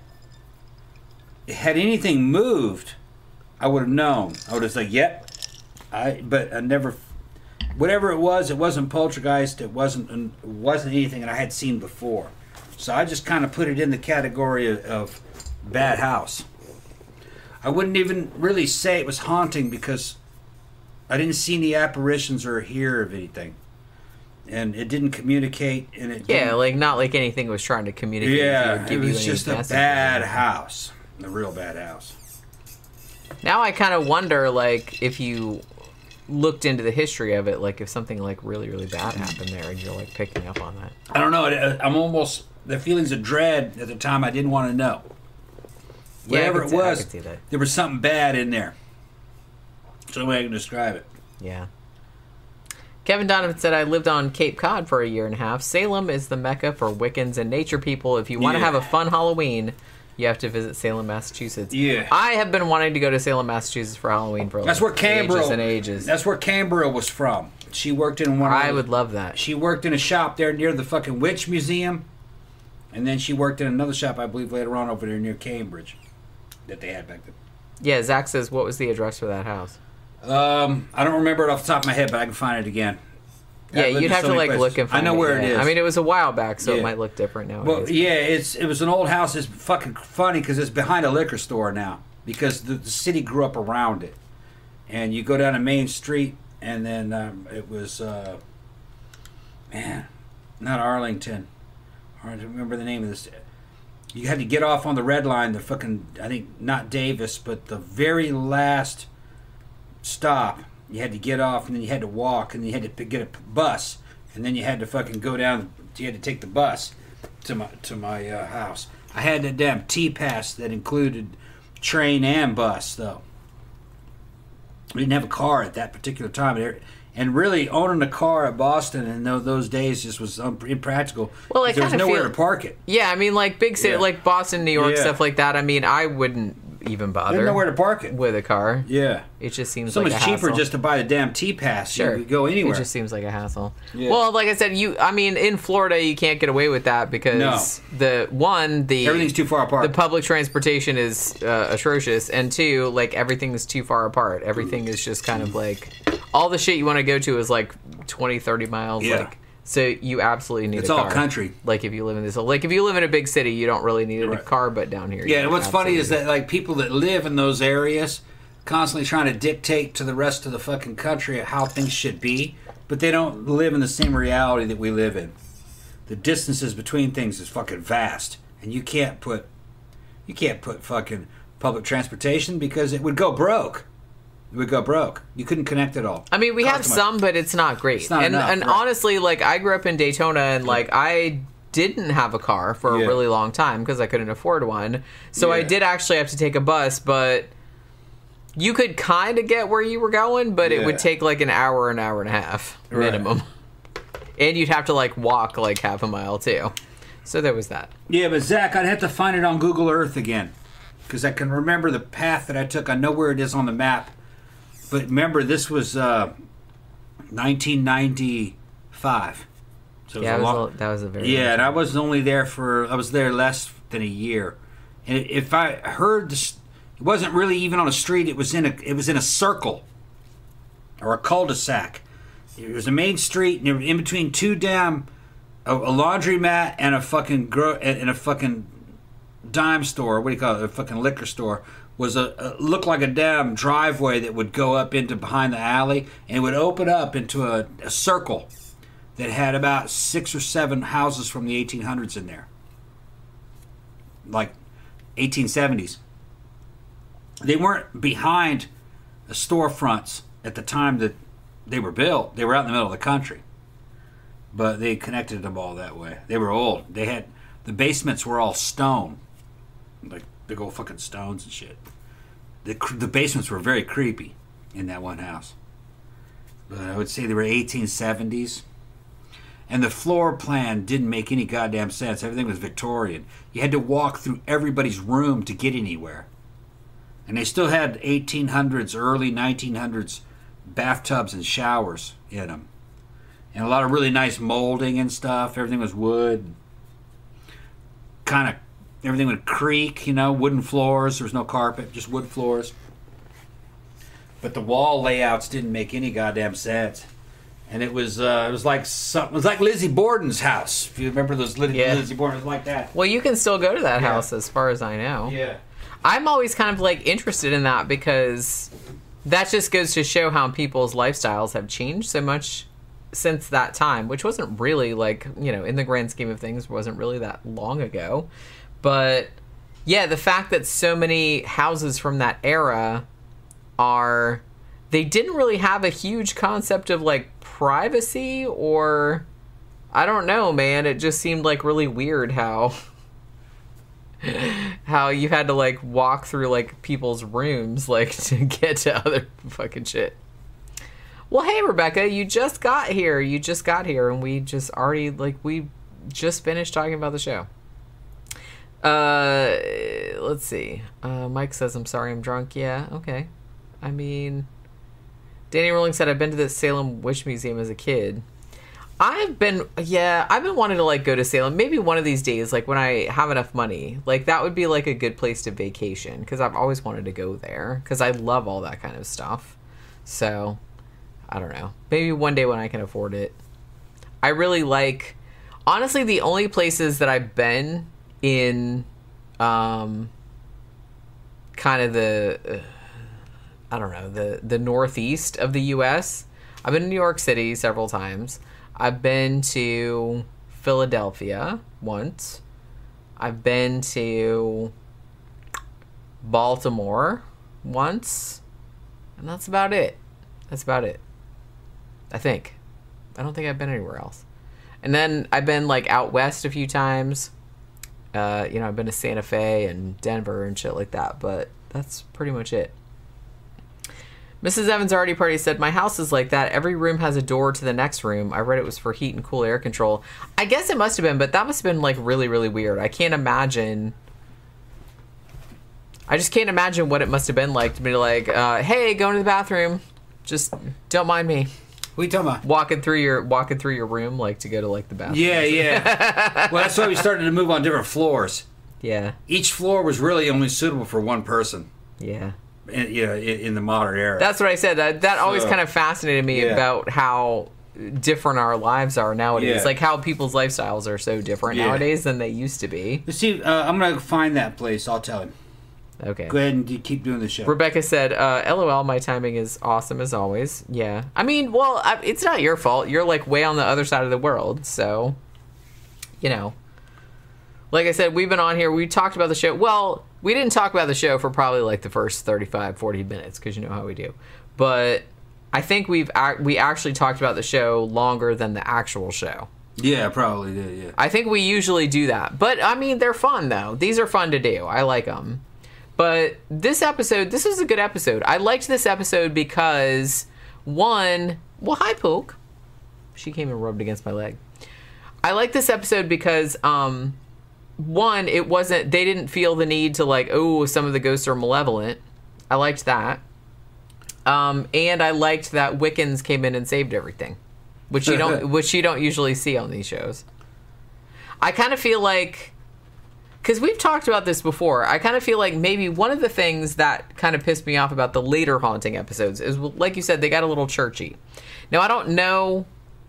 Had anything moved, I would have known. I would have said, "Yep." I but I never. Whatever it was, it wasn't poltergeist. It wasn't. It wasn't anything that I had seen before. So I just kind of put it in the category of, of bad house. I wouldn't even really say it was haunting because I didn't see any apparitions or hear of anything, and it didn't communicate. And it yeah, didn't, like not like anything was trying to communicate. Yeah, with you or give it was you just any a bad house, a real bad house. Now I kind of wonder, like, if you looked into the history of it, like if something like really, really bad happened there, and you're like picking up on that. I don't know. I'm almost the feelings of dread at the time. I didn't want to know. Whatever yeah, it see, was, I could see that. There was something bad in there. That's the only way I can describe it. Yeah. Kevin Donovan said, "I lived on Cape Cod for a year and a half. Salem is the mecca for Wiccans and nature people. If you want to yeah. have a fun Halloween, you have to visit Salem, Massachusetts." Yeah. I have been wanting to go to Salem, Massachusetts for Halloween for like that's where Canberra, ages and ages. That's where Canberra was from. She worked in one. I of the, would love that. She worked in a shop there near the fucking Witch Museum, and then she worked in another shop, I believe, later on over there near Cambridge, that they had back then. Yeah, Zach says, what was the address for that house? Um, I don't remember it off the top of my head, but I can find it again. Yeah, you'd have so to like places. look and find I know it, where yeah. it is. I mean, it was a while back, so yeah. it might look different now. Well, yeah, it's it was an old house. It's fucking funny because it's behind a liquor store now. because the, the city grew up around it. And you go down a main street, and then um, it was, uh, man, not Arlington. I don't remember the name of this. You had to get off on the red line, the fucking, I think, not Davis, but the very last stop. You had to get off, and then you had to walk, and then you had to get a bus, and then you had to fucking go down, you had to take the bus to my to my uh, house. I had a damn T-Pass that included train and bus, though. We didn't have a car at that particular time. And really, owning a car at Boston in those days just was impractical. Well, I there was kind of nowhere feel, to park it. Yeah, I mean, like big city, Yeah. like Boston, New York, Yeah. stuff like that. I mean, I wouldn't even bother. There's nowhere to park it. With a car. Yeah. It just seems so like much a cheaper hassle. just to buy the damn T-Pass. Sure. You could go anywhere. It just seems like a hassle. Yeah. Well, like I said, you. I mean, in Florida, you can't get away with that because No. the one, the Everything's too far apart. The public transportation is uh, atrocious, and two, like everything is too far apart. Everything is just kind of like all the shit you want to go to is like twenty, thirty miles. Yeah. Like, so you absolutely need It's a all car. country. Like if you live in this, like if you live in a big city, you don't really need a Right. car. But down here, Yeah, you and what's funny is absolutely- that like people that live in those areas constantly trying to dictate to the rest of the fucking country how things should be, but they don't live in the same reality that we live in. The distances between things is fucking vast, and you can't put you can't put fucking public transportation because it would go broke. It would go broke. You couldn't connect it all. I mean, we Cost have too much. some, but it's not great. It's not and enough, and right. honestly, like I grew up in Daytona, and like I didn't have a car for Yeah. a really long time because I couldn't afford one. So I Yeah. did actually have to take a bus, but you could kind of get where you were going, but it would Yeah. take like an hour, an hour and a half Right. minimum, and you'd have to like walk like half a mile too. So there was that. Yeah, but Zach, I'd have to find it on Google Earth again because I can remember the path that I took. I know where it is on the map. But remember, this was uh, nineteen ninety-five. So it Yeah, a it was long- a, that was a very yeah, and I was only there for, I was there less than a year. And if I heard this, it wasn't really even on a street, it was in a, it was in a circle or a cul-de-sac. It was a main street, and it was in between two damn, a, a laundromat and a fucking, gro- and a fucking dime store, what do you call it, a fucking liquor store, was a, a looked like a damn driveway that would go up into behind the alley, and it would open up into a, a circle that had about six or seven houses from the eighteen hundreds in there, like eighteen seventies. They weren't behind the storefronts at the time that they were built. They were out in the middle of the country, but they connected them all that way. They were old. They had the basements were all stone, like big old fucking stones and shit. The the basements were very creepy in that one house. But I would say they were eighteen seventies. And the floor plan didn't make any goddamn sense. Everything was Victorian. You had to walk through everybody's room to get anywhere. And they still had eighteen hundreds, early nineteen hundreds bathtubs and showers in them. And a lot of really nice molding and stuff. Everything was wood. Kind of, everything would creak, you know, wooden floors. There was no carpet, just wood floors. But the wall layouts didn't make any goddamn sense. And it was uh, it was like some, it was like Lizzie Borden's house. If you remember those Lizzie, Yeah. Lizzie Borden, it was like that. Well, you can still go to that Yeah. house as far as I know. Yeah. I'm always kind of like interested in that because that just goes to show how people's lifestyles have changed so much since that time, which wasn't really like, you know, in the grand scheme of things, wasn't really that long ago. But yeah, the fact that so many houses from that era are, they didn't really have a huge concept of like privacy, or I don't know, man. It just seemed like really weird how how you had to like walk through like people's rooms like to get to other fucking shit. Well, hey Rebecca, you just got here. You just got here, and we just already like we just finished talking about the show. Uh, let's see. Uh, Mike says, "I'm sorry, I'm drunk." Yeah, okay. I mean, Danny Rowling said, "I've been to the Salem Witch Museum as a kid." I've been, yeah, I've been wanting to like go to Salem. Maybe one of these days, like when I have enough money, like that would be like a good place to vacation because I've always wanted to go there because I love all that kind of stuff. So, I don't know. Maybe one day when I can afford it. I really like, honestly, the only places that I've been in, um, kind of the, uh, I don't know, the, the northeast of the U S. I've been to New York City several times. I've been to Philadelphia once. I've been to Baltimore once. And that's about it. That's about it. I think. I don't think I've been anywhere else. And then I've been, like, out west a few times. Uh, you know, I've been to Santa Fe and Denver and shit like that. But that's pretty much it. Missus Evans' Arty Party said, my house is like that. Every room has a door to the next room. I read it was for heat and cool air control. I guess it must have been, but that must have been, like, really, really weird. I can't imagine... I just can't imagine what it must have been like to be like, uh, hey, go into the bathroom. Just don't mind me. What are you talking about? Walking through your walking through your room, like, to go to, like, the bathroom. Yeah, yeah. Well, that's why we started to move on different floors. Yeah. Each floor was really only suitable for one person. Yeah. In, you know, in, in the modern era. That's what I said. That, that always So, kind of fascinated me yeah. about how different our lives are nowadays. Yeah. Like, how people's lifestyles are so different Yeah. nowadays than they used to be. Let's see, uh, I'm going to find that place. I'll tell him. Okay. Go ahead and do- keep doing the show. Rebecca said, uh, LOL, my timing is awesome as always. Yeah. I mean, well, I, it's not your fault. You're, like, way on the other side of the world, so, you know. Like I said, we've been on here. We talked about the show. Well, we didn't talk about the show for probably, like, the first thirty-five, forty minutes, because you know how we do. But I think we've ac- we actually talked about the show longer than the actual show. Yeah, probably did, yeah. I think we usually do that. But, I mean, they're fun, though. These are fun to do. I like them. But this episode, this was a good episode. I liked this episode because, one, well, hi, Pook. She came and rubbed against my leg. I like this episode because, um, one, it wasn't, they didn't feel the need to, like, oh, some of the ghosts are malevolent. I liked that. Um, and I liked that Wiccans came in and saved everything, which you don't, which you don't usually see on these shows. I kind of feel like, because we've talked about this before, I kind of feel like maybe one of the things that kind of pissed me off about the later Haunting episodes is, like you said, they got a little churchy. Now, I don't know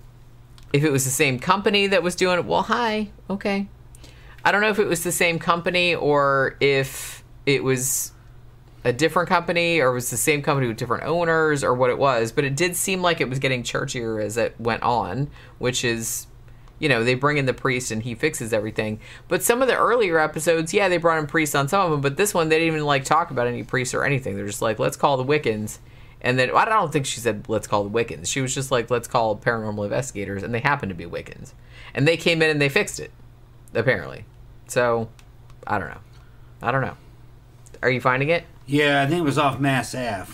if it was the same company that was doing it. Well, hi. Okay. I don't know if it was the same company or if it was a different company or it was the same company with different owners or what it was, but it did seem like it was getting churchier as it went on, which is... You know, they bring in the priest and he fixes everything. But some of the earlier episodes, yeah, they brought in priests on some of them. But this one, they didn't even, like, talk about any priests or anything. They're just like, let's call the Wiccans. And then, I don't think she said, let's call the Wiccans. She was just like, let's call paranormal investigators. And they happened to be Wiccans. And they came in and they fixed it, apparently. So, I don't know. I don't know. Are you finding it? Yeah, I think it was off Mass Ave.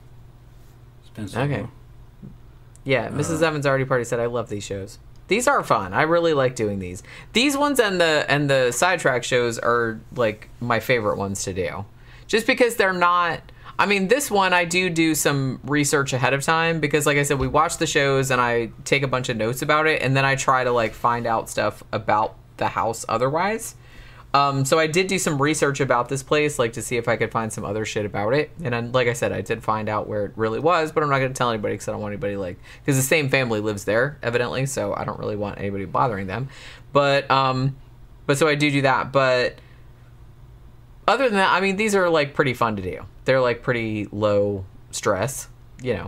It's been so Okay. long. Yeah, Missus Evans' Arty Party said, I love these shows. These are fun. I really like doing these. These ones and the and the sidetrack shows are, like, my favorite ones to do. Just because they're not... I mean, this one, I do do some research ahead of time because, like I said, we watch the shows and I take a bunch of notes about it and then I try to, like, find out stuff about the house otherwise. Um, so I did do some research about this place, like, to see if I could find some other shit about it. And then, like I said, I did find out where it really was, but I'm not going to tell anybody because I don't want anybody, like... Because the same family lives there, evidently, so I don't really want anybody bothering them. But, um... But so I do do that, but... Other than that, I mean, these are, like, pretty fun to do. They're, like, pretty low stress, you know.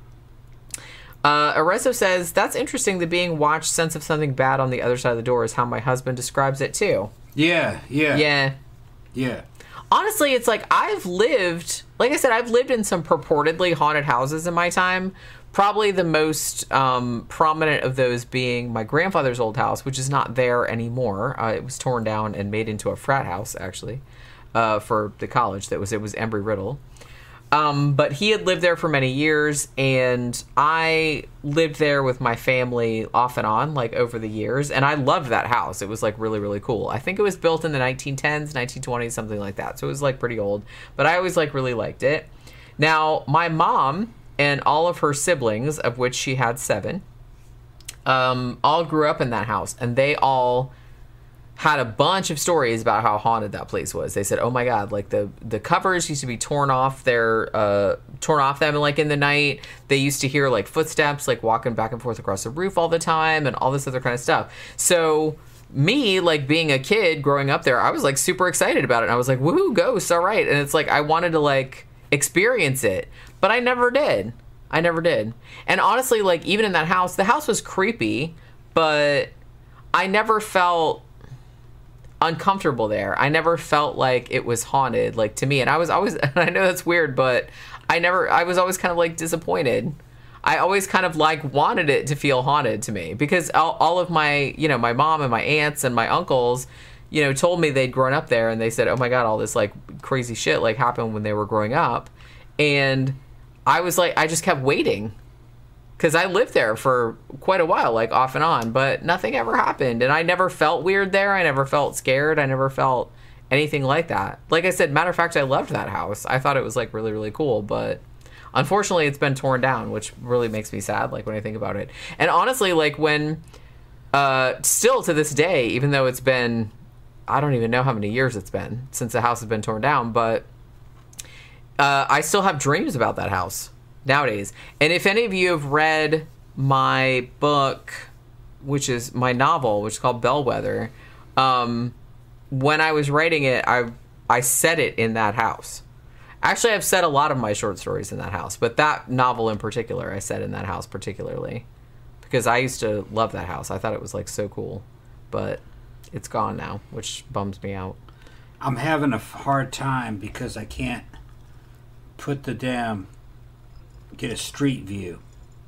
Uh, Arezzo says, that's interesting, the being watched sense of something bad on the other side of the door is how my husband describes it, too. Yeah, yeah. Yeah. Yeah. Honestly, it's like I've lived, like I said, I've lived in some purportedly haunted houses in my time. Probably the most um, prominent of those being my grandfather's old house, which is not there anymore. Uh, it was torn down and made into a frat house, actually, uh, for the college. That was it was Embry-Riddle. Um, but he had lived there for many years, and I lived there with my family off and on, like, over the years, and I loved that house. It was, like, really, really cool. I think it was built in the nineteen tens, nineteen twenties, something like that, so it was, like, pretty old, but I always, like, really liked it. Now, my mom and all of her siblings, of which she had seven, um, all grew up in that house, and they all... had a bunch of stories about how haunted that place was. They said, oh my God, like the, the covers used to be torn off their, uh, torn off them like in the night. They used to hear like footsteps, like walking back and forth across the roof all the time and all this other kind of stuff. So me, like, being a kid growing up there, I was, like, super excited about it. And I was like, woohoo, ghosts, all right. And it's like, I wanted to, like, experience it. But I never did. I never did. And honestly, like, even in that house, the house was creepy, but I never felt uncomfortable there. I never felt like it was haunted, like, to me. And I was always, and I know that's weird, but I never, I was always kind of, like, disappointed. I always kind of, like, wanted it to feel haunted to me because all, all of my, you know, my mom and my aunts and my uncles, you know, told me they'd grown up there and they said, oh my God, all this, like, crazy shit, like, happened when they were growing up. And I was like, I just kept waiting because I lived there for quite a while, like off and on, but nothing ever happened. And I never felt weird there. I never felt scared. I never felt anything like that. Like I said, matter of fact, I loved that house. I thought it was like really, really cool, but unfortunately it's been torn down, which really makes me sad, like when I think about it. And honestly, like when, uh, still to this day, even though it's been, I don't even know how many years it's been since the house has been torn down, but Uh, I still have dreams about that house nowadays. And if any of you have read my book, which is my novel, which is called Bellwether, um, when I was writing it, I I set it in that house. Actually, I've said a lot of my short stories in that house, but that novel in particular, I set in that house particularly because I used to love that house. I thought it was like so cool, but it's gone now, which bums me out. I'm having a hard time because I can't put the damn get a street view.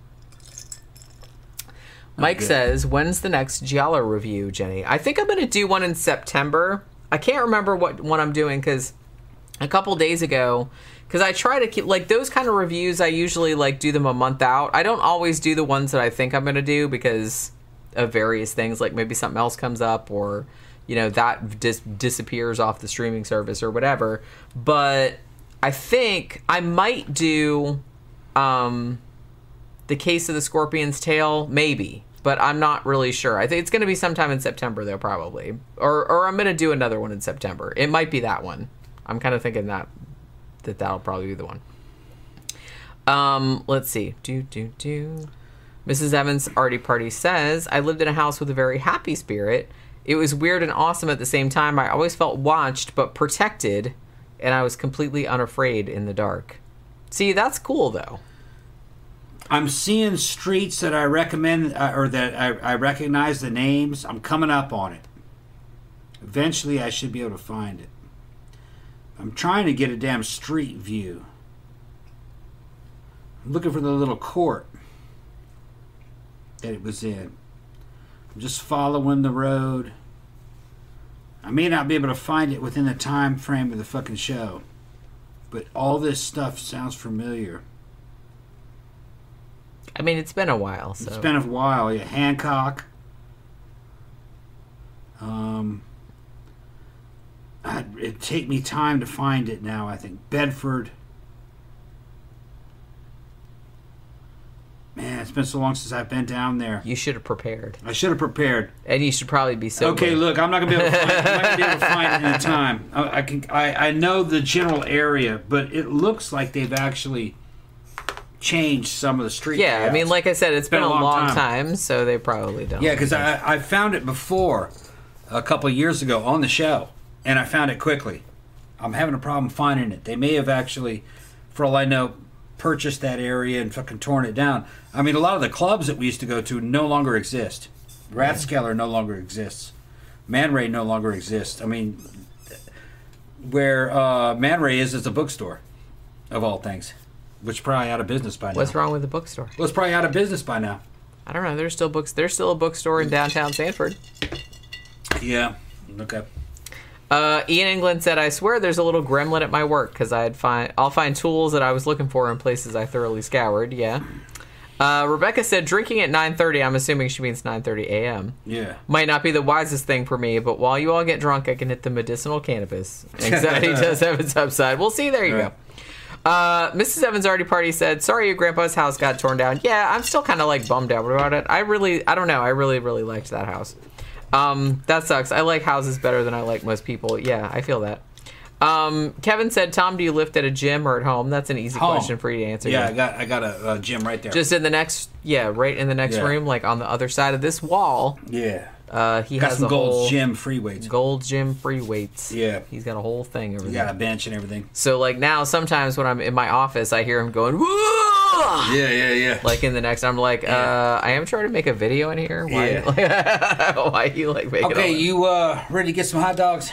Mike says, when's the next Giallo review, Jenny? I think I'm going to do one in September. I can't remember what one I'm doing because a couple days ago, because I try to keep, like, those kind of reviews, I usually, like, do them a month out. I don't always do the ones that I think I'm going to do because of various things, like maybe something else comes up or, you know, that dis- disappears off the streaming service or whatever. But I think I might do um, The Case of the Scorpion's Tail, maybe, but I'm not really sure. I think it's going to be sometime in September, though, probably. Or or I'm going to do another one in September. It might be that one. I'm kind of thinking that, that that'll probably be the one. Um, let's see. Do, do, do. Missus Evans Artie Party says, I lived in a house with a very happy spirit. It was weird and awesome at the same time. I always felt watched, but protected, and I was completely unafraid in the dark. See, that's cool, though. I'm seeing streets that I recommend, uh, or that I, I recognize the names. I'm coming up on it. Eventually, I should be able to find it. I'm trying to get a damn street view. I'm looking for the little court that it was in. I'm just following the road. I may not be able to find it within the time frame of the fucking show, but all this stuff sounds familiar. I mean, it's been a while. So. It's been a while. Yeah, Hancock. Um, I'd, it'd take me time to find it now. I think Bedford. Man, it's been so long since I've been down there. You should have prepared. I should have prepared. And you should probably be sober. Okay, look, I'm not gonna be able to find. I'm not gonna be able to find it in time. I, I can. I, I know the general area, but it looks like they've actually changed some of the street. Yeah, layouts. I mean, like I said, it's, it's been, been a long, long time. time, so they probably don't. Yeah, because I, I found it before a couple of years ago on the show, and I found it quickly. I'm having a problem finding it. They may have actually, for all I know, purchased that area and fucking torn it down. I mean, a lot of the clubs that we used to go to no longer exist. Rathskeller no longer exists. Man Ray no longer exists. I mean, where uh, Man Ray is is a bookstore, of all things, which is probably out of business by now. What's wrong with the bookstore? Well, it's probably out of business by now. I don't know. There's still books. There's still a bookstore in downtown Sanford. Yeah. Okay. Uh, Ian England said, I swear there's a little gremlin at my work because I'd find I'll find tools that I was looking for in places I thoroughly scoured. Yeah. Uh, Rebecca said, drinking at nine thirty. I'm assuming she means nine thirty a.m. Yeah. Might not be the wisest thing for me, but while you all get drunk, I can hit the medicinal cannabis. Anxiety does have its upside. We'll see. There you right. go. Uh, Missus Evans Artie Party said, sorry your grandpa's house got torn down. Yeah, I'm still kind of like bummed out about it. I really, I don't know. I really, really liked that house. Um, that sucks. I like houses better than I like most people. Yeah, I feel that. Um, Kevin said, Tom, do you lift at a gym or at home? That's an easy home. question for you to answer. Yeah, I got I got a, a gym right there. Just in the next, yeah, right in the next yeah. room, like on the other side of this wall. Yeah. Uh, he Got has some a Gold's whole Gym free weights. Gold Gym free weights. Yeah. He's got a whole thing over You there. got a bench and everything. So like now, sometimes when I'm in my office, I hear him going, "Whoa!" Yeah, yeah, yeah. Like in the next, I'm like, Yeah. uh, I am trying to make a video in here. Why? Yeah. Why you like making? Okay, all that? you uh, ready to get some hot dogs?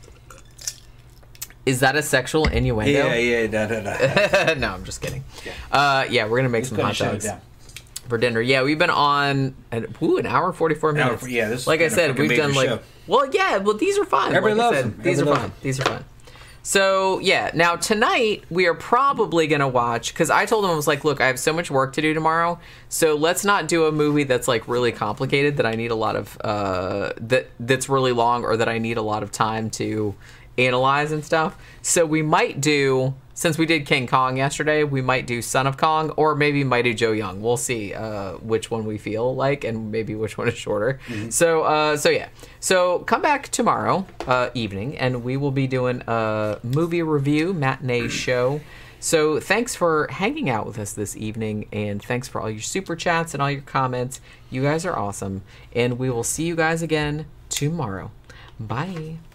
Is that a sexual innuendo? Yeah, yeah, da, da, da. No, I'm just kidding. Uh, yeah, we're gonna make some Gonna hot shut it dogs down. for dinner. Yeah, we've been on an, ooh, an hour and forty-four hour minutes. for- yeah, this is like I kinda said, fucking we've done major like show. well, yeah, well these are fun. Everybody like I loves said, them. These Everybody are loves fun. them. These are fun. So yeah, now tonight we are probably gonna watch because I told him I was like, look, I have so much work to do tomorrow, so let's not do a movie that's like really complicated that I need a lot of uh, that that's really long or that I need a lot of time to analyze and stuff. So we might do, since we did King Kong yesterday, we might do Son of Kong, or maybe might do Joe Young. We'll see uh, which one we feel like, and maybe which one is shorter. Mm-hmm. So, uh, so yeah. So come back tomorrow uh, evening, and we will be doing a movie review matinee show. So thanks for hanging out with us this evening, and thanks for all your super chats and all your comments. You guys are awesome, and we will see you guys again tomorrow. Bye.